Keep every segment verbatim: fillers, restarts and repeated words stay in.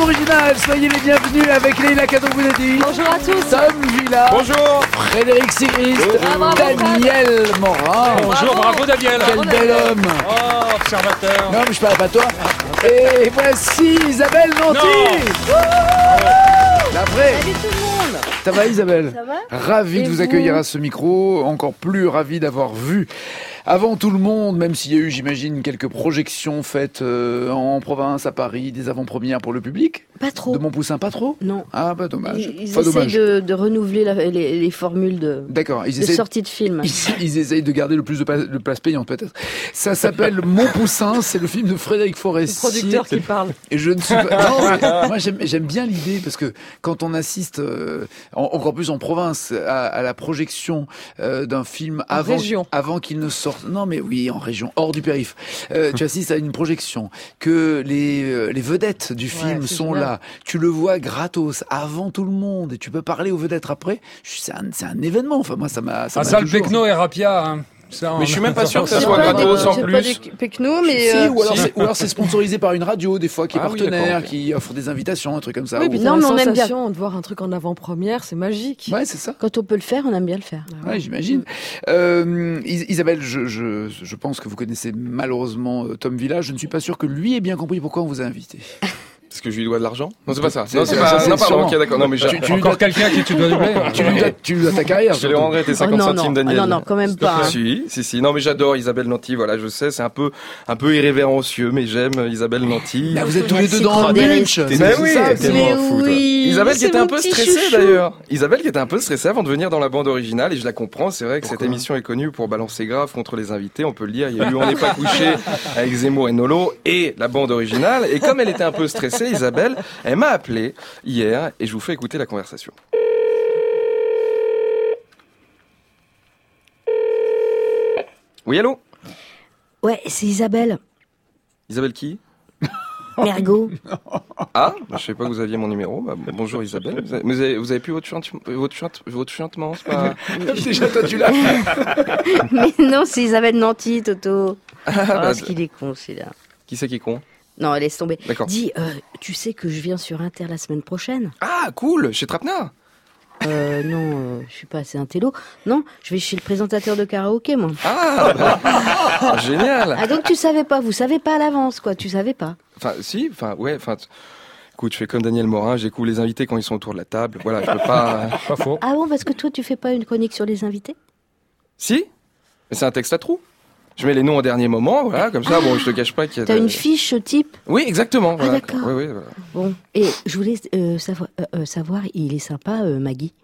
originale. Soyez les bienvenus avec Leïla Kadoubouledi. Bonjour à tous. Tom Villa. Bonjour. Frédéric Sigrist. Bonjour. Daniel Morin. Bonjour, bravo Daniel. Quel Bravo, bel Daniel. homme. Oh, observateur. Non, mais je parle pas de toi. Et voici Isabelle Nanty. Non. La vraie. Salut tout le monde. Ça va Isabelle? Ça va? Ravi Et de vous vous accueillir à ce micro, encore plus ravi d'avoir vu avant tout le monde, même s'il y a eu, j'imagine, quelques projections faites euh, en province, à Paris, des avant-premières pour le public. Pas trop. De Montpoussin, pas trop? Non. Ah bah dommage. Ils, ils Pas essayent dommage. de, de renouveler la- les, les formules de, D'accord, ils de essaient, sortie de film. ils, ils essayent de garder le plus de, pa- de place payante peut-être. Ça s'appelle Montpoussin, c'est le film de Frédéric Forestier. Producteur qui parle. Et je ne suis pas. Non, mais moi j'aime, j'aime bien l'idée parce que quand on assiste, euh, en- encore plus en province, à, à la projection euh, d'un film En avant, région. avant qu'il ne sorte. Non, mais oui, en région, hors du périph. Euh, tu assistes à une projection que les euh, les vedettes du film Ouais, c'est sont génial. là. Tu le vois gratos avant tout le monde et tu peux parler aux vedettes après. Je- C'est un, c'est un événement. Enfin moi ça m'a. Ça Ah m'a ça, le toujours- Pecno et Rapia. Hein. Ça, Mais je suis même pas sûr que ça J'ai soit pas gratos des- en j'ai plus. pas des Pecno, mais. Si, euh, ou alors si. c'est ou alors c'est sponsorisé par une radio des fois qui est Ah oui, partenaire, d'accord, ok. qui offre des invitations, un truc comme ça. Oui, ou- puis Non, non, mais on mais aime bien. sensation de voir un truc en avant-première, c'est magique. Ouais, c'est ça. Quand on peut le faire, on aime bien le faire. Ouais, j'imagine. Euh, Is- Isabelle, je, je, je pense que vous connaissez malheureusement euh, Tom Villa. Je ne suis pas sûr que lui ait bien compris pourquoi on vous a invité. Parce que je lui dois de l'argent? Non, c'est pas ça. C'est- Non, c'est ça, pas c'est Non, pardon, sûrement. ok, d'accord. Non, mais j'ai- Tu- tu lui Encore dois- quelqu'un qui tu dois doubler. tu, lui dois, tu lui dois ta carrière. Je les surtout. rendrai tes Oh, cinquante non, centimes, non. Daniel. Ah, non, non, quand même pas. hein. Si, si, si. Non, mais j'adore Isabelle Nanty, voilà, je sais, c'est un peu, un peu irrévérencieux, mais j'aime Isabelle Nanty. Bah, vous êtes tous les deux C'est dans prendre le des bench. risques. C'est Mais c'est oui, ça, t'es c'est- Mais m'en fous, toi. oui, Isabelle qui c'est était un mon peu petit stressée chouchou. d'ailleurs. Isabelle qui était un peu stressée avant de venir dans la bande originale et je la comprends. C'est vrai que Pourquoi cette émission est connue pour balancer grave contre les invités. On peut le lire. Il y a eu On n'est pas couché avec Zemmour et Nolo et la bande originale. Et comme elle était un peu stressée, Isabelle, elle m'a appelé hier et je vous fais écouter la conversation. Oui, allô? Ouais, c'est Isabelle. Isabelle qui? Mergot. Ah, bah, je sais pas que vous aviez mon numéro. Bah, bon- bonjour Isabelle. Vous avez, vous avez, vous avez plus votre, chante, votre, chante, votre chantement, c'est pas... Déjà, toi, tu l'as. Mais non, c'est Isabelle Nanty, Toto. Ah, Oh, bah, ce qu'il est con, celui-là. qui c'est qui est con? Non, laisse tomber. D'accord. Dis, euh, tu sais que je viens sur Inter la semaine prochaine? Ah, cool, chez Trapenard. Euh, non, euh, je suis pas assez intello. Non, je vais chez le présentateur de karaoké, moi. Ah, bah, génial. Ah, donc tu savais pas, vous savez pas à l'avance, quoi, tu savais pas. Enfin, si, enfin, ouais, enfin, t- écoute, je fais comme Daniel Morin, j'écoute les invités quand ils sont autour de la table. Voilà, je peux pas. Pas faux. Ah bon, parce que toi, tu fais pas une chronique sur les invités? Si, mais c'est un texte à trous. Je mets les noms au dernier moment, voilà, comme ça. Bon, je te cache pas qu'il y a. T'as de- une fiche type? Oui, exactement. Voilà. d'accord. Oui, oui, voilà. Bon. Et je voulais euh, savoir, euh, euh, savoir, il est sympa, euh, Maggie?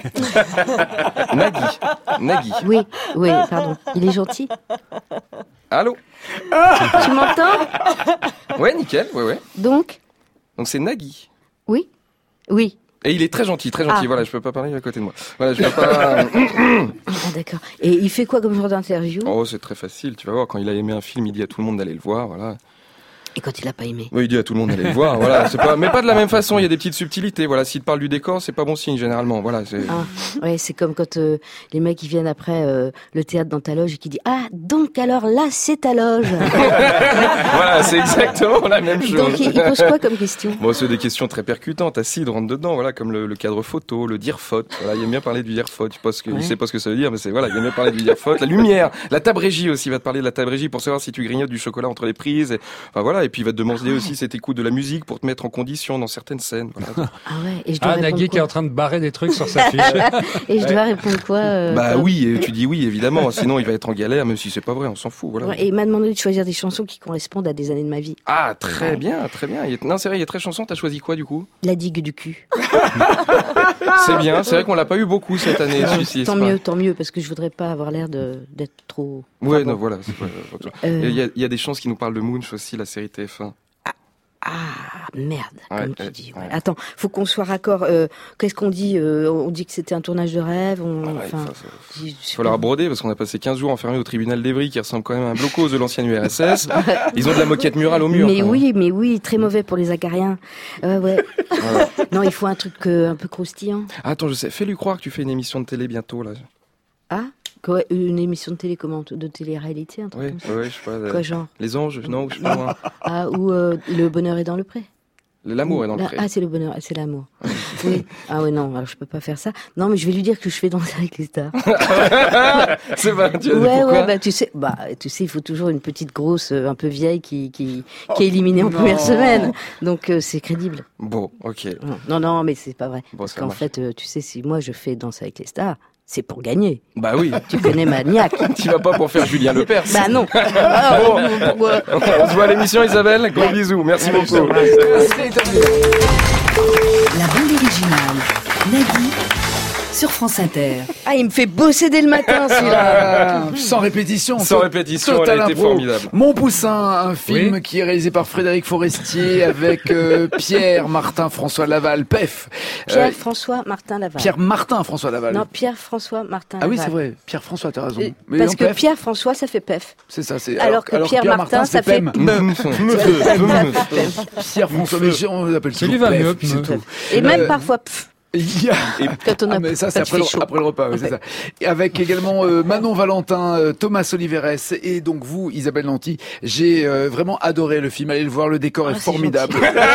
Nagui, Nagui. Oui, oui, pardon. Il est gentil? Allô. Tu m'entends? Ouais, nickel. Ouais, ouais. Donc? Donc c'est Nagui. Oui? Oui. Et il est très gentil, très gentil. Ah. Voilà, je peux pas parler à côté de moi. Voilà, je peux pas. Ah, d'accord. Et il fait quoi comme genre d'interview? Oh, c'est très facile. Tu vas voir, quand il a aimé un film, il dit à tout le monde d'aller le voir. Voilà. Et quand il a pas aimé? Oui, il dit à tout le monde d'aller le voir. Voilà, c'est pas, mais pas de la même façon. Il y a des petites subtilités. Voilà, s'il te parle du décor, c'est pas bon signe généralement. Voilà, c'est. Ah, ouais, c'est comme quand euh, les mecs ils viennent après euh, le théâtre dans ta loge et qui disent ah donc alors là c'est ta loge. Voilà, c'est exactement la même chose. Donc il, il pose quoi comme question? Bon, c'est des questions très percutantes. Acide rentre dedans, voilà, comme le, le cadre photo, le dire faute. Voilà, il aime bien parler du dire faute. Je pense que, Ouais. il sait pas ce que ça veut dire, mais c'est voilà, il aime bien parler du dire faute. La lumière, la table régie aussi, il va te parler de la table régie pour savoir si tu grignotes du chocolat entre les prises. Et, enfin voilà, et puis il va te demander aussi si t'écoutes de la musique pour te mettre en condition dans certaines scènes. Voilà. Ah ouais. Et je dois Ah, répondre Nagui qui est quoi? en train de barrer des trucs sur sa fiche. Et je dois répondre quoi euh, Bah Tom oui, et tu dis oui, évidemment. Sinon, il va être en galère, même si c'est pas vrai, on s'en fout. Voilà. Ouais, et il m'a demandé de choisir des chansons qui correspondent à des années de ma vie. Ah, très bien, très bien. Il est- Non, c'est vrai, il est très chanson. T'as choisi quoi du coup? La digue du cul. C'est bien. C'est vrai qu'on l'a pas eu beaucoup cette année. celui-ci, Tant c'est pas- mieux, tant mieux, parce que je voudrais pas avoir l'air de d'être trop. Ouais, Enfin, non, bon. voilà. c'est pas- Euh, Il y, a, il y a des chances qui nous parlent de Munch aussi, la série T F un. Ah merde, Ouais, comme tu ouais, dis. ouais. ouais. Attends, faut qu'on soit raccord. Euh, Qu'est-ce qu'on dit euh, On dit que c'était un tournage de rêve. On... Ah ouais, enfin, ça, ça- je- je Il sais faut leur pas. broder parce qu'on a passé quinze jours enfermés au tribunal d'Evry qui ressemble quand même à un blocos de l'ancien U R S S. Ils ont de la moquette murale au mur. Mais quand même. oui, mais oui, très mauvais pour les acariens. Euh, ouais. Voilà. Non, il faut un truc euh, un peu croustillant. Attends, je sais, fais-lui croire que tu fais une émission de télé bientôt là. Ah, quoi, une émission de télé comment De télé-réalité, un truc Oui, comme ça. ouais, je sais pas. euh, Quoi genre Les anges, non, je sais pas moi. Ah, ou euh, Le bonheur est dans le pré. L'amour est dans le La- pré. Ah, c'est le bonheur, c'est l'amour. Oui. Ah ouais, non, alors je peux pas faire ça. Non, mais je vais lui dire que je fais danser avec les stars. C'est pas, tu as dit Ouais, pourquoi ouais, bah tu sais, bah tu sais, il faut toujours une petite grosse, euh, un peu vieille qui qui, qui est éliminée en non. première semaine. Donc euh, c'est crédible. Bon, ok. Non, non, non, mais c'est pas vrai. Bon, Parce ça qu'en marche. fait, euh, tu sais, si moi je fais danser avec les stars, c'est pour gagner. Bah oui, Tu connais ma niaque. tu vas pas pour faire Julien Lepers. Bah non. Bon. Pourquoi On se voit à l'émission, Isabelle. Gros bisous. Merci beaucoup. La bande originale. Nagui sur France Inter. Ah, il me fait bosser dès le matin, celui-là. Ah, sans répétition. Sans to- répétition, elle total a été impro. formidable. Mon Poussin, un film Oui. qui est réalisé par Frédéric Forestier avec euh, Pierre, Martin, François Laval, P E F. Euh, Pierre-François Martin Laval. Pierre Martin, François Laval. Non, Pierre-François Martin ah oui, Laval. c'est vrai. Pierre-François, t'as raison. Euh, Mais Parce en que P E F, Pierre-François, ça fait P E F. c'est ça. C'est Alors que Pierre Martin, ça c'est fait P E M. Mmh. Pierre-François, mais on l'appelle Ça toujours lui va P E F, mieux, puis c'est mieux. tout. Et même Euh, parfois, pff, Il y a... quand on a Ah, mais ça, c'est quand après, il le- fait chaud. après le repas, oui, c'est ça. Et avec également euh, Manon Valentin, euh, Thomas Oliveres et donc vous, Isabelle Nanty. J'ai euh, vraiment adoré le film. Allez le voir, le décor Ah, est c'est formidable.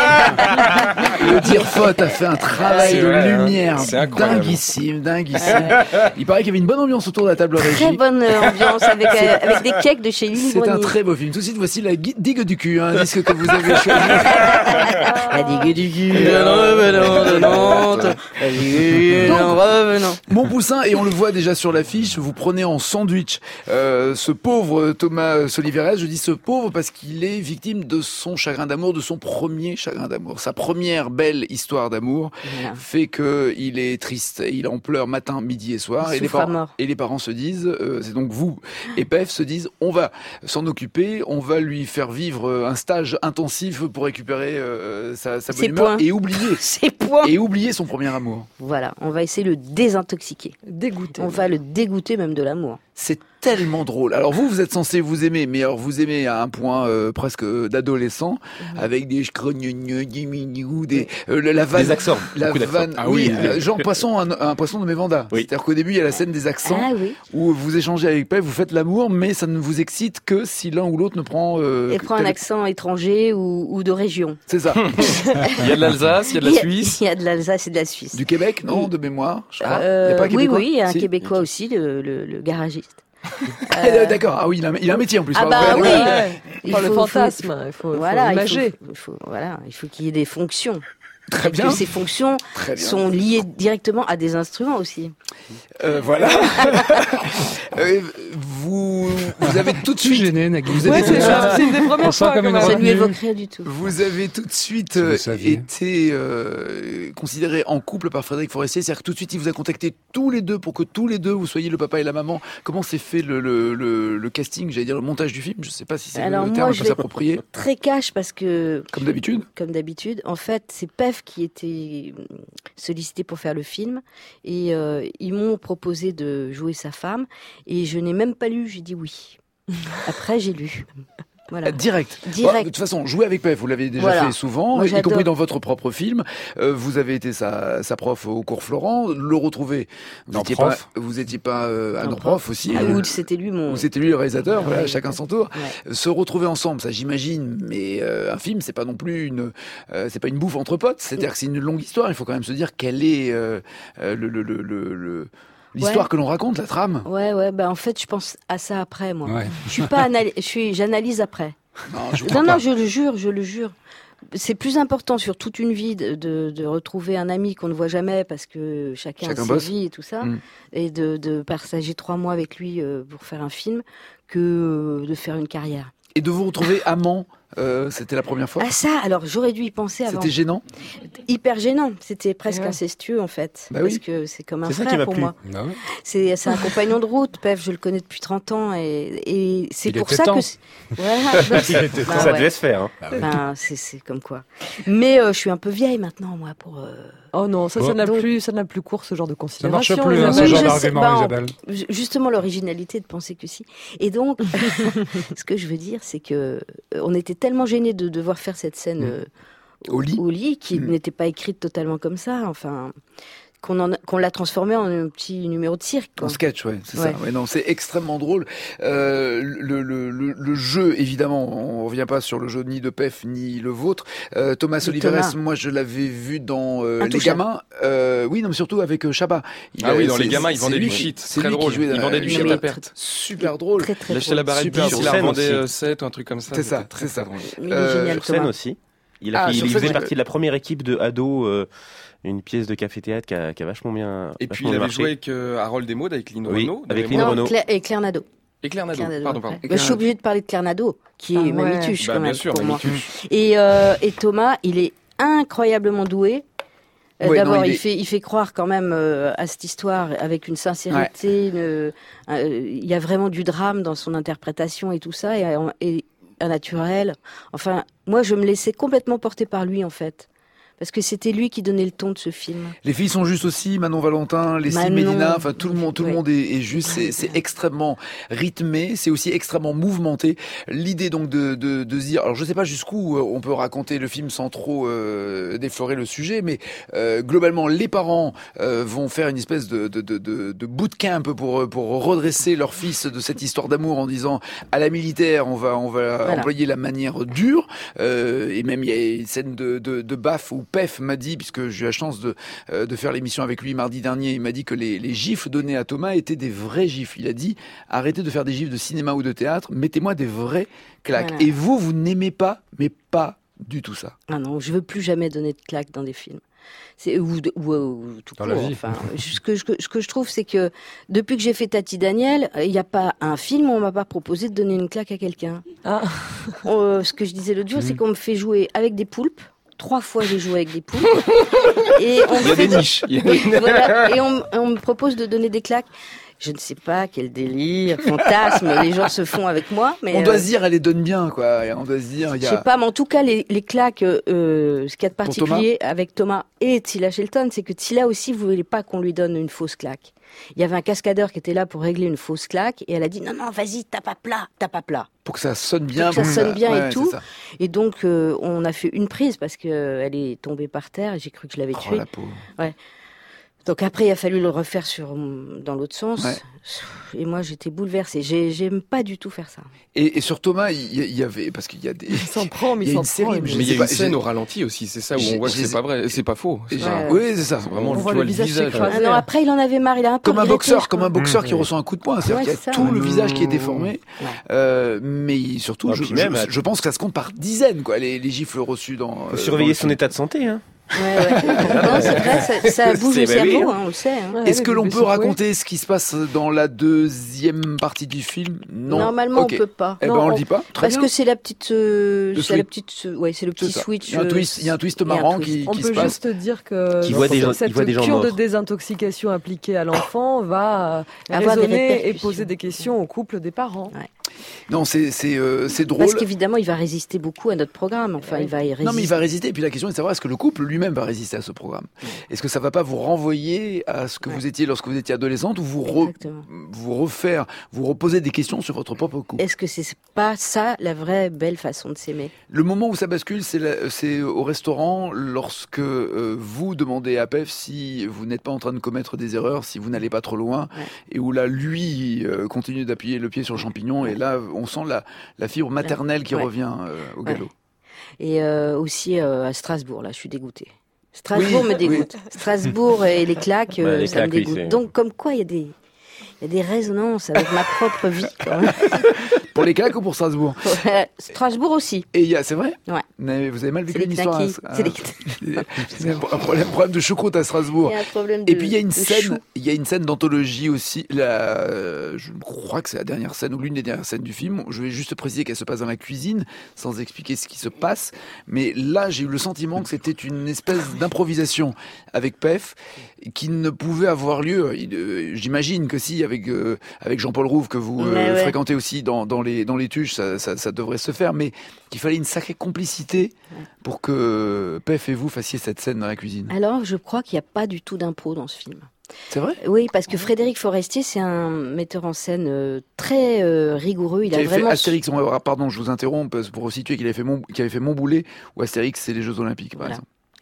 Le Tirfoot a fait un travail C'est de vrai, hein. lumière C'est incroyable. dinguissime, dinguissime. Il paraît qu'il y avait une bonne ambiance autour de la table régie. Très bonne euh, ambiance avec, euh, avec des cakes de chez Lily C'est un Brognier. très beau film. Tout de suite, voici la gui- digue du cul, un disque que vous avez choisi. La digue du cul, en revenant de Nantes. La digue du cul, en revenant. Mon Poussin, et on le voit déjà sur l'affiche, vous prenez en sandwich euh, ce pauvre Thomas Soliveres. Je dis ce pauvre parce qu'il est victime de son chagrin d'amour, de son premier chagrin d'amour. Sa première belle histoire d'amour Voilà. fait que il est triste, il en pleure matin, midi et soir. Il Et les, souffre à parents, mort. et les parents se disent, euh, c'est donc vous et P E F se disent, on va s'en occuper, on va lui faire vivre euh, un stage intensif pour récupérer euh, sa, sa bonne Ses humeur points. et oublier, C'est point. et oublier son premier amour. Voilà, on va essayer de le désintoxiquer. Dégoûté. On va le dégoûter même de l'amour. C'est tellement drôle. Alors vous, vous êtes censé vous aimer, mais alors vous aimez à un point euh, presque d'adolescent, avec des scrogneux, des mignous, des euh, la, la vanne, Des accents, la beaucoup d'accents. vanne, Ah oui, oui, euh, genre poisson, un, un poisson de mes Vendas. Oui. C'est-à-dire qu'au début, il y a la scène des accents Ah oui. où vous échangez avec P E F, vous faites l'amour, mais ça ne vous excite que si l'un ou l'autre ne prend. Euh, Et prend un tel- accent étranger ou, ou de région. C'est ça. Il y a de l'Alsace, il y a de la Il y a- Suisse. Il y a de l'Alsace et de la Suisse. Du Québec, non, de mémoire. Je crois. Euh, Il y a pas un oui, Québécois oui, il y a un Si. Québécois aussi, le, le, le garagiste. Ah, D'accord. Ah oui, il a, un- il a un métier en plus. Ah pardon. bah oui. Ouais. Il Enfin, le faut- fantasme, il faut, Voilà, faut il imager. faut, il faut- voilà, il faut qu'il y ait des fonctions. Très Et bien. que ces fonctions Très bien. sont liées directement à des instruments aussi. Euh, voilà. Euh, vous, vous avez tout de Je suis suite. gêné, Nagui. Vous Ouais, avez- c'est c'est une des On premières sent fois. comme quand une même. Ça retenue. lui évoquerait du tout. Vous avez tout de suite Si vous euh, saviez. été euh, considéré en couple par Frédéric Forestier, c'est-à-dire que tout de suite il vous a contacté tous les deux pour que tous les deux vous soyez le papa et la maman. Comment s'est fait le, le, le, le casting, j'allais dire le montage du film, je sais pas si c'est Alors le moi, terme je que vais- s'approprier, Très cash parce que comme d'habitude. comme d'habitude. En fait, c'est P E F qui était sollicité pour faire le film et euh, ils m'ont proposé de jouer sa femme et je n'ai même pas lu, j'ai dit oui. Après, j'ai lu. Voilà. Euh, Direct. Direct. Bon, de toute façon, jouer avec P F, vous l'avez déjà Voilà. fait souvent, Moi, y j'adore. compris dans votre propre film. Euh, vous avez été sa, sa prof au cours Florent. Le retrouver, vous Non, étiez prof. pas, vous étiez pas euh, un Non, grand prof aussi. Ah, euh, ou c'était lui mon. Ou c'était lui le réalisateur, voilà, Ouais. chacun son tour. Ouais. Se retrouver ensemble, ça j'imagine, mais euh, un film, c'est pas non plus une, euh, c'est pas une bouffe entre potes. C'est-à-dire que c'est une longue histoire. Il faut quand même se dire quelle est euh, euh, le, le, le, le, le- l'histoire Ouais. que l'on raconte, la trame. Ouais, ouais. Bah en fait, je pense à ça après, moi. Ouais. Je suis pas anal... je suis, j'analyse après. Non, je vous crois Non, pas. non, je le jure, je le jure. C'est plus important sur toute une vie de, de, de retrouver un ami qu'on ne voit jamais parce que chacun, Chacun a sa bosse. vie et tout ça, Mm. et de, de partager trois mois avec lui euh, pour faire un film que euh, de faire une carrière. Et de vous retrouver amant, euh, c'était la première fois. Ah ça, alors j'aurais dû y penser avant. C'était gênant. Hyper gênant. C'était presque Ouais. incestueux en fait, Bah parce oui. que c'est comme un C'est ça qui frère m'a pour plu. moi. Ah ouais. C'est c'est un compagnon de route. P E F, je le connais depuis trente ans et, et c'est Il pour était ça temps. que c'est- voilà. Bah, Ça ouais. devait se faire. Hein. Ah ouais. Ben, c'est c'est comme quoi. Mais euh, je suis un peu vieille maintenant moi pour. euh, Oh non, ça, Bon. ça n'a Donc- plus, ça n'a plus cours ce genre de Ça considération. marche plus, hein, Oui, ce Isabelle. genre je sais, d'argument, bah, Isabelle. Ju- Justement, l'originalité de penser que si. Et donc, ce que je veux dire, c'est que euh, on était tellement gênés de devoir faire cette scène Mm. euh, Au lit. au lit qui Mm. n'était pas écrite totalement comme ça. Enfin, qu'on en a- qu'on l'a transformé en un petit numéro de cirque, quoi. En sketch, ouais, c'est Ouais. ça. Ouais, non, c'est extrêmement drôle. Euh, le, le, le, le jeu, évidemment, on revient pas sur le jeu ni de P E F ni le vôtre. Euh, Thomas De Oliveres, Thomas. moi je l'avais vu dans euh, Les Intouchable. Gamins. Euh, oui, non, mais surtout avec euh, Chabat. Il Ah a- oui, dans c'est- Les Gamins, il c'est vendait lui du qui- shit. c'est Très lui qui drôle. jouait Il dans- vendait du Non, shit mais à perte. Super drôle. Très très Il achetait drôle. la barrette Super sur drôle. scène, Scène vendait aussi. euh, sept ou un truc comme ça. C'est C'était ça, très, c'est ça. très drôle. Mais il est Euh, génial, Sur scène Thomas. aussi. Il, a Ah, fait- sur il scène, faisait ouais. partie de la première équipe de ados, euh, une pièce de café-théâtre qui a, qui a vachement bien Et puis vachement il bien avait marché. joué avec euh, Harold Desmaudes, avec Lino Oui, Renaud. avec de Lino mémoire. Renaud. Non, Claire, et Claire Nadeau. Et Claire Nadeau. Claire Nadeau, Pardon, après. pardon. Bah, je suis obligée de parler de Claire Nadeau, qui est Ah ouais. Mamituche, Bah, quand bien même, sûr, pour moi. Mamituche. Et, euh, et Thomas, il est incroyablement doué. Euh, Ouais, D'abord, non, il il, est- fait, il fait croire quand même euh, à cette histoire avec une sincérité. une- euh, il y a vraiment du drame dans son interprétation et tout ça, et, et un naturel. Enfin, moi, je me laissais complètement porter par lui, en fait. Parce que c'était lui qui donnait le ton de ce film. Les filles sont justes aussi, Manon Valentin, Leslie Manon. Medina, enfin tout le monde, tout le Ouais. monde est, est juste. C'est, c'est extrêmement rythmé, c'est aussi extrêmement mouvementé. L'idée donc de, de, de se dire, alors je sais pas jusqu'où euh, on peut raconter le film sans trop euh, déflorer le sujet, mais euh, globalement les parents euh, vont faire une espèce de, de, de, de, de bootcamp pour pour redresser leur fils de cette histoire d'amour en disant à la militaire on va on va Voilà. employer la manière dure euh, et même il y a une scène de, de, de baffe où P E F m'a dit, puisque j'ai eu la chance de, euh, de faire l'émission avec lui mardi dernier, il m'a dit que les, les gifs donnés à Thomas étaient des vrais gifs. Il a dit, arrêtez de faire des gifs de cinéma ou de théâtre, mettez-moi des vrais claques. Voilà. Et vous, vous n'aimez pas, mais pas du tout ça. Ah non, je veux plus jamais donner de claques dans des films. C'est ou, de- ou, ou tout Dans court. la vie. Enfin, ce que, je- ce que je trouve, c'est que depuis que j'ai fait Tati Daniel, il n'y a pas un film où on m'a pas proposé de donner une claque à quelqu'un. Ah. Euh, ce que je disais l'autre jour, c'est qu'on me fait jouer avec des poulpes. Trois fois, j'ai joué avec des poulpes. Et on Il y a me fait des niches. Il y a- Oui, voilà. Et on, on me propose de donner des claques. Je ne sais pas quel délire, fantasme les gens se font avec moi, mais On doit euh, se dire, elle les donne bien, quoi. Et on doit se dire, il y je sais a... pas, mais en tout cas, les, les claques, euh, ce qu'il y a de Pour particulier avec Thomas et Tila Shelton, c'est que Tila aussi voulait pas qu'on lui donne une fausse claque. Il y avait un cascadeur qui était là pour régler une fausse claque, et elle a dit non, non, vas-y, tape à plat, tape à plat. Pour que ça sonne bien. Pour que ça bon, sonne bien et ouais, tout. c'est ça. Et donc, euh, on a fait une prise parce qu'elle est tombée par terre, et j'ai cru que je l'avais Oh, tuée. la pauvre. Donc après, il a fallu le refaire sur, dans l'autre sens. Ouais. Et moi, j'étais bouleversée. J'ai- J'aime pas du tout faire ça. Et, et sur Thomas, il y, il y avait, parce qu'il y a des... Il s'en prend, mais Il y il a s'en une prend. série, mais je Mais il y a sais une pas, scène j'ai- au ralenti aussi, c'est ça où j'ai- on voit que j'ai- c'est pas vrai, c'est pas faux. C'est j'ai- ça. Oui, c'est ça. C'est vraiment On le, voit tu vois le le visage visage. s'écraser. Ah non, après, il en avait marre. Il a un peu Comme un regretté, boxeur, je comme un crois. boxeur Mmh. qui reçoit un coup de poing. C'est-à-dire Ouais, qu'il y a c'est ça. tout le Mmh. visage qui est déformé. Ouais. Euh, mais surtout, Ah, je, puis je- même, je pense que ça se compte par dizaines, quoi, les, les gifles reçus dans. Faut euh, surveiller dans le son film. état de santé. Hein. Ouais, ouais. Non, c'est vrai, ça, ça bouge C'est- le bah oui, cerveau, hein. hein, on le sait. hein. Ouais, Est-ce que les l'on bébés peut secoués. raconter ce qui se passe dans la deuxième partie du film? Non. Normalement, Ok. on peut pas. Eh ben, Non, on le on- dit pas. Très Parce bien. que c'est la petite, euh, Le c'est la switch. petite, euh, ouais, c'est le petit C'est ça. switch. Il y a un euh, twist, il y a un twist il y a un marrant twist. qui, On qui peut se passe. juste dire que Qui voit des gens- cette il voit des gens cure de morts. désintoxication appliquée à l'enfant va euh, Avoir des raisonner et répercussions. poser des questions au couple des parents. Non, c'est c'est euh, c'est drôle. Parce qu'évidemment, il va résister beaucoup à notre programme. Enfin, il va y résister. Non, mais il va résister. Et puis la question est de savoir est-ce que le couple lui-même va résister à ce programme. Est-ce que ça va pas vous renvoyer à ce que Ouais. vous étiez lorsque vous étiez adolescente, ou vous re- Exactement. vous refaire, vous reposer des questions sur votre propre couple. Est-ce que c'est pas ça la vraie belle façon de s'aimer? Le moment où ça bascule, c'est la- c'est au restaurant, lorsque euh, vous demandez à P E F si vous n'êtes pas en train de commettre des erreurs, si vous n'allez pas trop loin, Ouais. et où là, lui euh, continue d'appuyer le pied sur le champignon, et là, on sent la, la fibre maternelle qui Ouais. revient euh, au Ouais. galop. Et euh, aussi euh, à Strasbourg, là, je suis dégoûtée. Strasbourg Oui, me dégoûte. Strasbourg et les claques, Bah, euh, les ça claques, me oui, dégoûte. c'est- Donc, comme quoi, il y a des, il y a des résonances avec ma propre vie. Quand même. Pour les claques ou pour Strasbourg? Ouais, Strasbourg aussi. Et il y a, c'est vrai? Ouais. Mais vous avez mal vécu C'est une les histoire. knackis. à- C'est à- C'est un problème, problème de choucroute à Strasbourg. Il y a un problème de Et puis il y a une de scène, chou. il y a une scène d'anthologie aussi. La, euh, je crois que c'est la dernière scène ou l'une des dernières scènes du film. Je vais juste préciser qu'elle se passe dans la cuisine, sans expliquer ce qui se passe. Mais là, j'ai eu le sentiment que c'était une espèce d'improvisation avec P E F qui ne pouvait avoir lieu. Il, euh, J'imagine que si avec euh, avec Jean-Paul Rouve que vous euh, Ouais, ouais. fréquentez aussi dans dans les dans les tuches, ça, ça, ça devrait se faire. Mais qu'il fallait une sacrée complicité pour que P E F et vous fassiez cette scène dans la cuisine. Alors, je crois qu'il n'y a pas du tout d'impro dans ce film. C'est vrai? Oui, parce que Frédéric Forestier, c'est un metteur en scène euh, très euh, rigoureux. Il Qui a avait fait vraiment Astérix, on va voir, pardon, je vous interromps, parce- pour resituer qu'il avait fait mon, qu'il avait fait Montboulet, ou Astérix, c'est les Jeux Olympiques, par Voilà. exemple.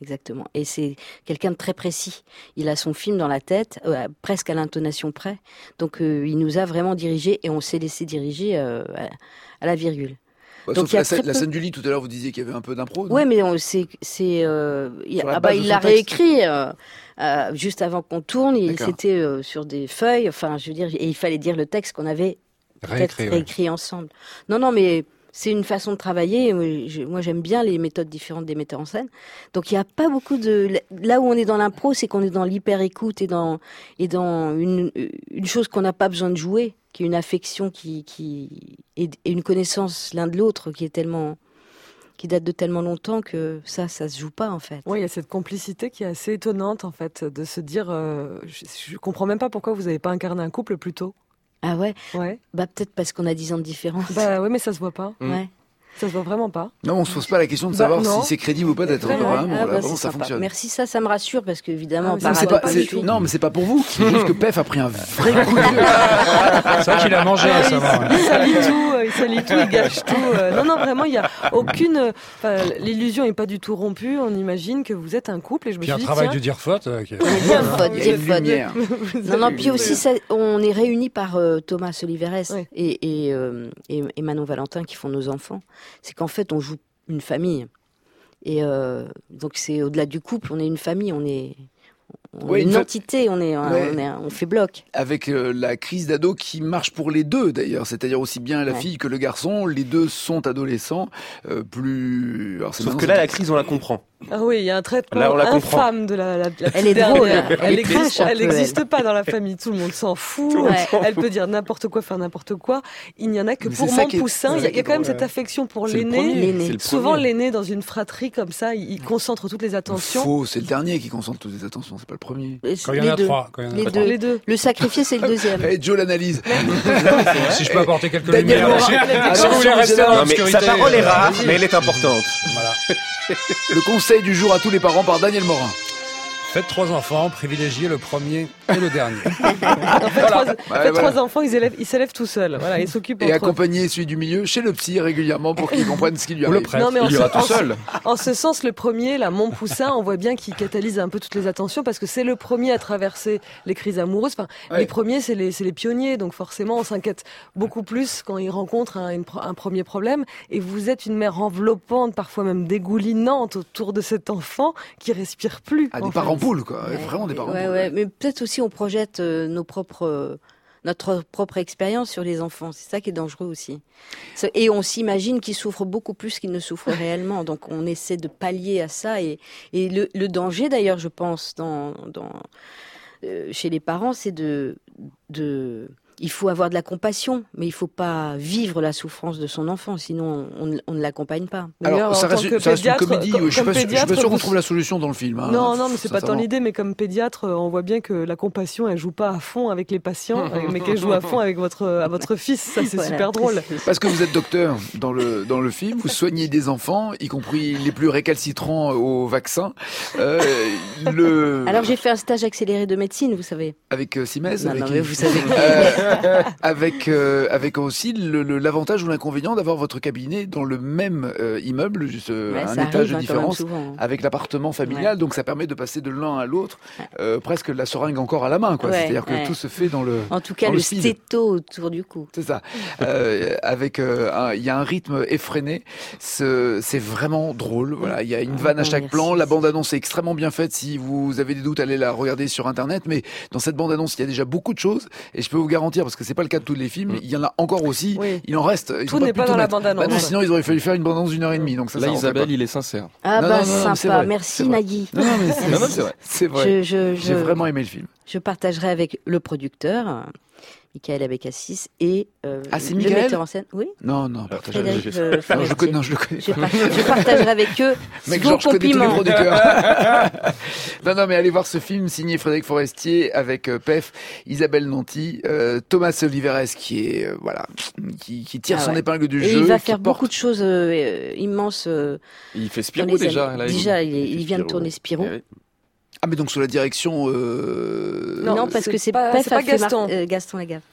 exactement. Et c'est quelqu'un de très précis. Il a son film dans la tête, euh, presque à l'intonation près. Donc euh, il nous a vraiment dirigés et on s'est laissé diriger euh, à, à la virgule. Bah, Donc, sauf il y a la, scène, très la peu- scène du lit, tout à l'heure, vous disiez qu'il y avait un peu d'impro. non Ouais, mais on, c'est, c'est, euh, il, Sur la ah bah, base de il son l'a texte. réécrit euh, euh, juste avant qu'on tourne. Il, D'accord. c'était euh, sur des feuilles. Enfin, je veux dire, et il fallait dire le texte qu'on avait peut-être Réécrit, ouais. réécrit ensemble. Non, non, mais c'est une façon de travailler. Moi, je- Moi, j'aime bien les méthodes différentes des metteurs en scène. Donc, il n'y a pas beaucoup de... Là où on est dans l'impro, c'est qu'on est dans l'hyper-écoute et dans, et dans une, une chose qu'on n'a pas besoin de jouer, qui est une affection qui, qui, et, et une connaissance l'un de l'autre qui est tellement... qui date de tellement longtemps que ça, ça se joue pas, en fait. Oui, il y a cette complicité qui est assez étonnante, en fait, de se dire, euh, je, je comprends même pas pourquoi vous n'avez pas incarné un couple plus tôt. Ah ouais? Ouais. Bah, peut-être parce qu'on a dix ans de différence. Bah oui, mais ça se voit pas. ouais. Ça se voit vraiment pas. Non, on se pose pas la question de Bah, savoir non. si c'est crédible ou pas d'être Vraiment. heureux. Hein, Ah, voilà, bah, vraiment, c'est ça sympa. fonctionne. Merci, ça, ça me rassure parce qu'évidemment, Ah, mais par ça, C'est c'est pas- pas c'est- du tout. non, mais c'est pas pour vous. C'est juste que P E F a pris un vrai coup de vieux. C'est vrai qu'il a mangé Ah, récemment. il, il salit tout, euh, il salit tout, il gâche tout. euh. Non, non, vraiment, il n'y a aucune. euh, enfin, l'illusion n'est pas du tout rompue. On imagine que vous êtes un couple et je me Puis suis un dit, travail tiens, du dire faute. euh, qui est- Dire faute, Il y a dire une faute. lumière. vous Non, non, avez- puis aussi, ça, on est réunis par euh, Thomas Soliveres Oui. et, et, euh, et, et Manon Valentin qui font nos enfants. C'est qu'en fait, on joue une famille. Et euh, donc, c'est au-delà du couple, on est une famille, on est, on Ouais, est une une fa- entité, on, est, Ouais. on, est, on fait bloc. Avec euh, la crise d'ado qui marche pour les deux d'ailleurs, c'est-à-dire aussi bien la Ouais. fille que le garçon, les deux sont adolescents, euh, plus... Alors, c'est Sauf maintenant, que là, c'est- la crise, on la comprend. Ah oui, il y a un traitement Là, on la comprend. infâme de la, la, la petite Elle est dernière. drôle, elle Elle est existe, trash un elle peu, n'existe pas dans la famille. Tout le monde s'en fout. Ouais. Elle peut dire n'importe quoi, faire n'importe quoi. Il n'y en a que Mais pour c'est ça mon qui est- poussin. c'est Il y ça a, qui il y a est quand même drôle, cette ouais. affection pour C'est le l'aîné. premier, L'aîné. c'est le Souvent, premier. l'aîné, dans une fratrie comme ça, il, il concentre toutes les attentions. Faux, c'est le dernier qui concentre toutes les attentions, c'est pas le premier. Quand il y en Les a deux. trois. Quand il y en a Les trois. deux. Les deux. Le sacrifié, c'est le deuxième. Eh, Joe l'analyse. Si je peux apporter quelques Daniel lumières. Morin. Si Attention, vous voulez rester Général. dans Non, mais l'obscurité. sa parole est euh, rare, vas-y. mais elle est importante. Voilà. Le conseil du jour à tous les parents par Daniel Morin. Faites trois enfants, privilégiez le premier et le dernier. En fait, trois, en fait, voilà. trois enfants, ils élèvent, ils s'élèvent tout seuls. Voilà, ils s'occupent Et entre eux. accompagner celui du milieu chez le psy régulièrement pour qu'il comprenne ce qui lui Ou le arrive. prêtre. Non, mais en Il ira ce- tout en ce- seul. En ce sens, le premier, là, mon poussin, on voit bien qu'il catalyse un peu toutes les attentions parce que c'est le premier à traverser les crises amoureuses. Enfin, Ouais. les premiers, c'est les, c'est les pionniers, donc forcément, on s'inquiète beaucoup plus quand ils rencontrent un, une pro- un premier problème. Et vous êtes une mère enveloppante, parfois même dégoulinante autour de cet enfant qui respire plus. Ah, en des fait. parents poules, quoi. Vraiment des parents Ouais, poules. ouais, mais peut-être aussi on projette euh, nos propres, euh, notre propre expérience sur les enfants. C'est ça qui est dangereux aussi. C'est- Et on s'imagine qu'ils souffrent beaucoup plus qu'ils ne souffrent réellement. Donc on essaie de pallier à ça. Et, et le, le danger, d'ailleurs, je pense, dans, dans, euh, chez les parents, c'est de, de... Il faut avoir de la compassion, mais il faut pas vivre la souffrance de son enfant, sinon on, ne- on ne l'accompagne pas. D'ailleurs, Alors, en ça tant reste, que ça reste une pédiatre, comédie. comme- Je suis comme pas, sûr- je suis pas pédiatre, sûr qu'on vous- trouve la solution dans le film. hein. Non, non, mais c'est pas tant Sincèrement. l'idée. Mais comme pédiatre, euh, on voit bien que la compassion, elle joue pas à fond avec les patients, euh, mais qu'elle joue à fond avec votre, à votre fils. Ça, c'est Voilà. super drôle. Parce que vous êtes docteur dans le dans le film, vous soignez des enfants, y compris les plus récalcitrants au vaccin. Euh, le Alors j'ai fait un stage accéléré de médecine, vous savez. avec euh, Simès, Non, avec non, qui mais vous savez. Euh, avec euh, avec aussi le- le- l'avantage ou l'inconvénient d'avoir votre cabinet dans le même euh, immeuble, juste euh, Ouais, un ça étage arrive, de hein, quand même différence. souvent. Avec l'appartement familial, donc ça permet de passer de l'un à l'autre, euh, presque la seringue encore à la main, quoi. Ouais, C'est-à-dire que ouais. tout se fait dans le. En tout cas, dans le, le speed. stéto autour du cou. C'est ça. Euh, avec, euh, un- il y a un rythme effréné. Ce- C'est vraiment drôle. Voilà, il y a une vanne à Ah, chaque merci. plan. La bande-annonce est extrêmement bien faite. Si vous avez des doutes, allez la regarder sur Internet. Mais dans cette bande-annonce, il y a déjà beaucoup de choses. Et je peux vous garantir, parce que c'est pas le cas de tous les films, il y en a encore aussi. Oui. Il en reste. Ils Tout ont n'est pu pas tout dans la mettre. bande-annonce. Bah non, sinon ils auraient fallu faire une bande-annonce d'une heure et demie. Donc ça, Là, ça rentrait Isabelle, pas. il est sincère. Ah Non, bah non, non, non, c'est sympa, vrai, merci c'est vrai. Nagui. Non, non, mais c'est, Non, non, c'est vrai. c'est vrai. Je, je, J'ai je, vraiment aimé le film. je partagerai avec le producteur, euh, Michael Abécassis, et euh, Ah, c'est le Michael metteur en scène. Oui, Non, non, partagez avec- Frédéric Non, euh, je le Forestier. connais, non, je le connais. Je, par- je partagerai avec eux Mec, vos genre, je connais tous les compliments. producteurs. non, non, mais allez voir ce film signé Frédéric Forestier avec euh, P E F, Isabelle Nanty, euh, Thomas Oliveres qui est, euh, voilà, qui, qui tire Ah son ouais. épingle du Et jeu. il va qui faire porte- beaucoup de choses euh, euh, immenses. euh, Il fait dans Spirou les déjà. années- Là, il- déjà, il, est- il vient de Spirou. tourner Spirou. Eh oui. Ah, mais donc sous la direction, euh... Non, Non, parce c'est que c'est pas- P E F c'est pas a fait Mar- Gaston. euh, Gaston Lagaffe.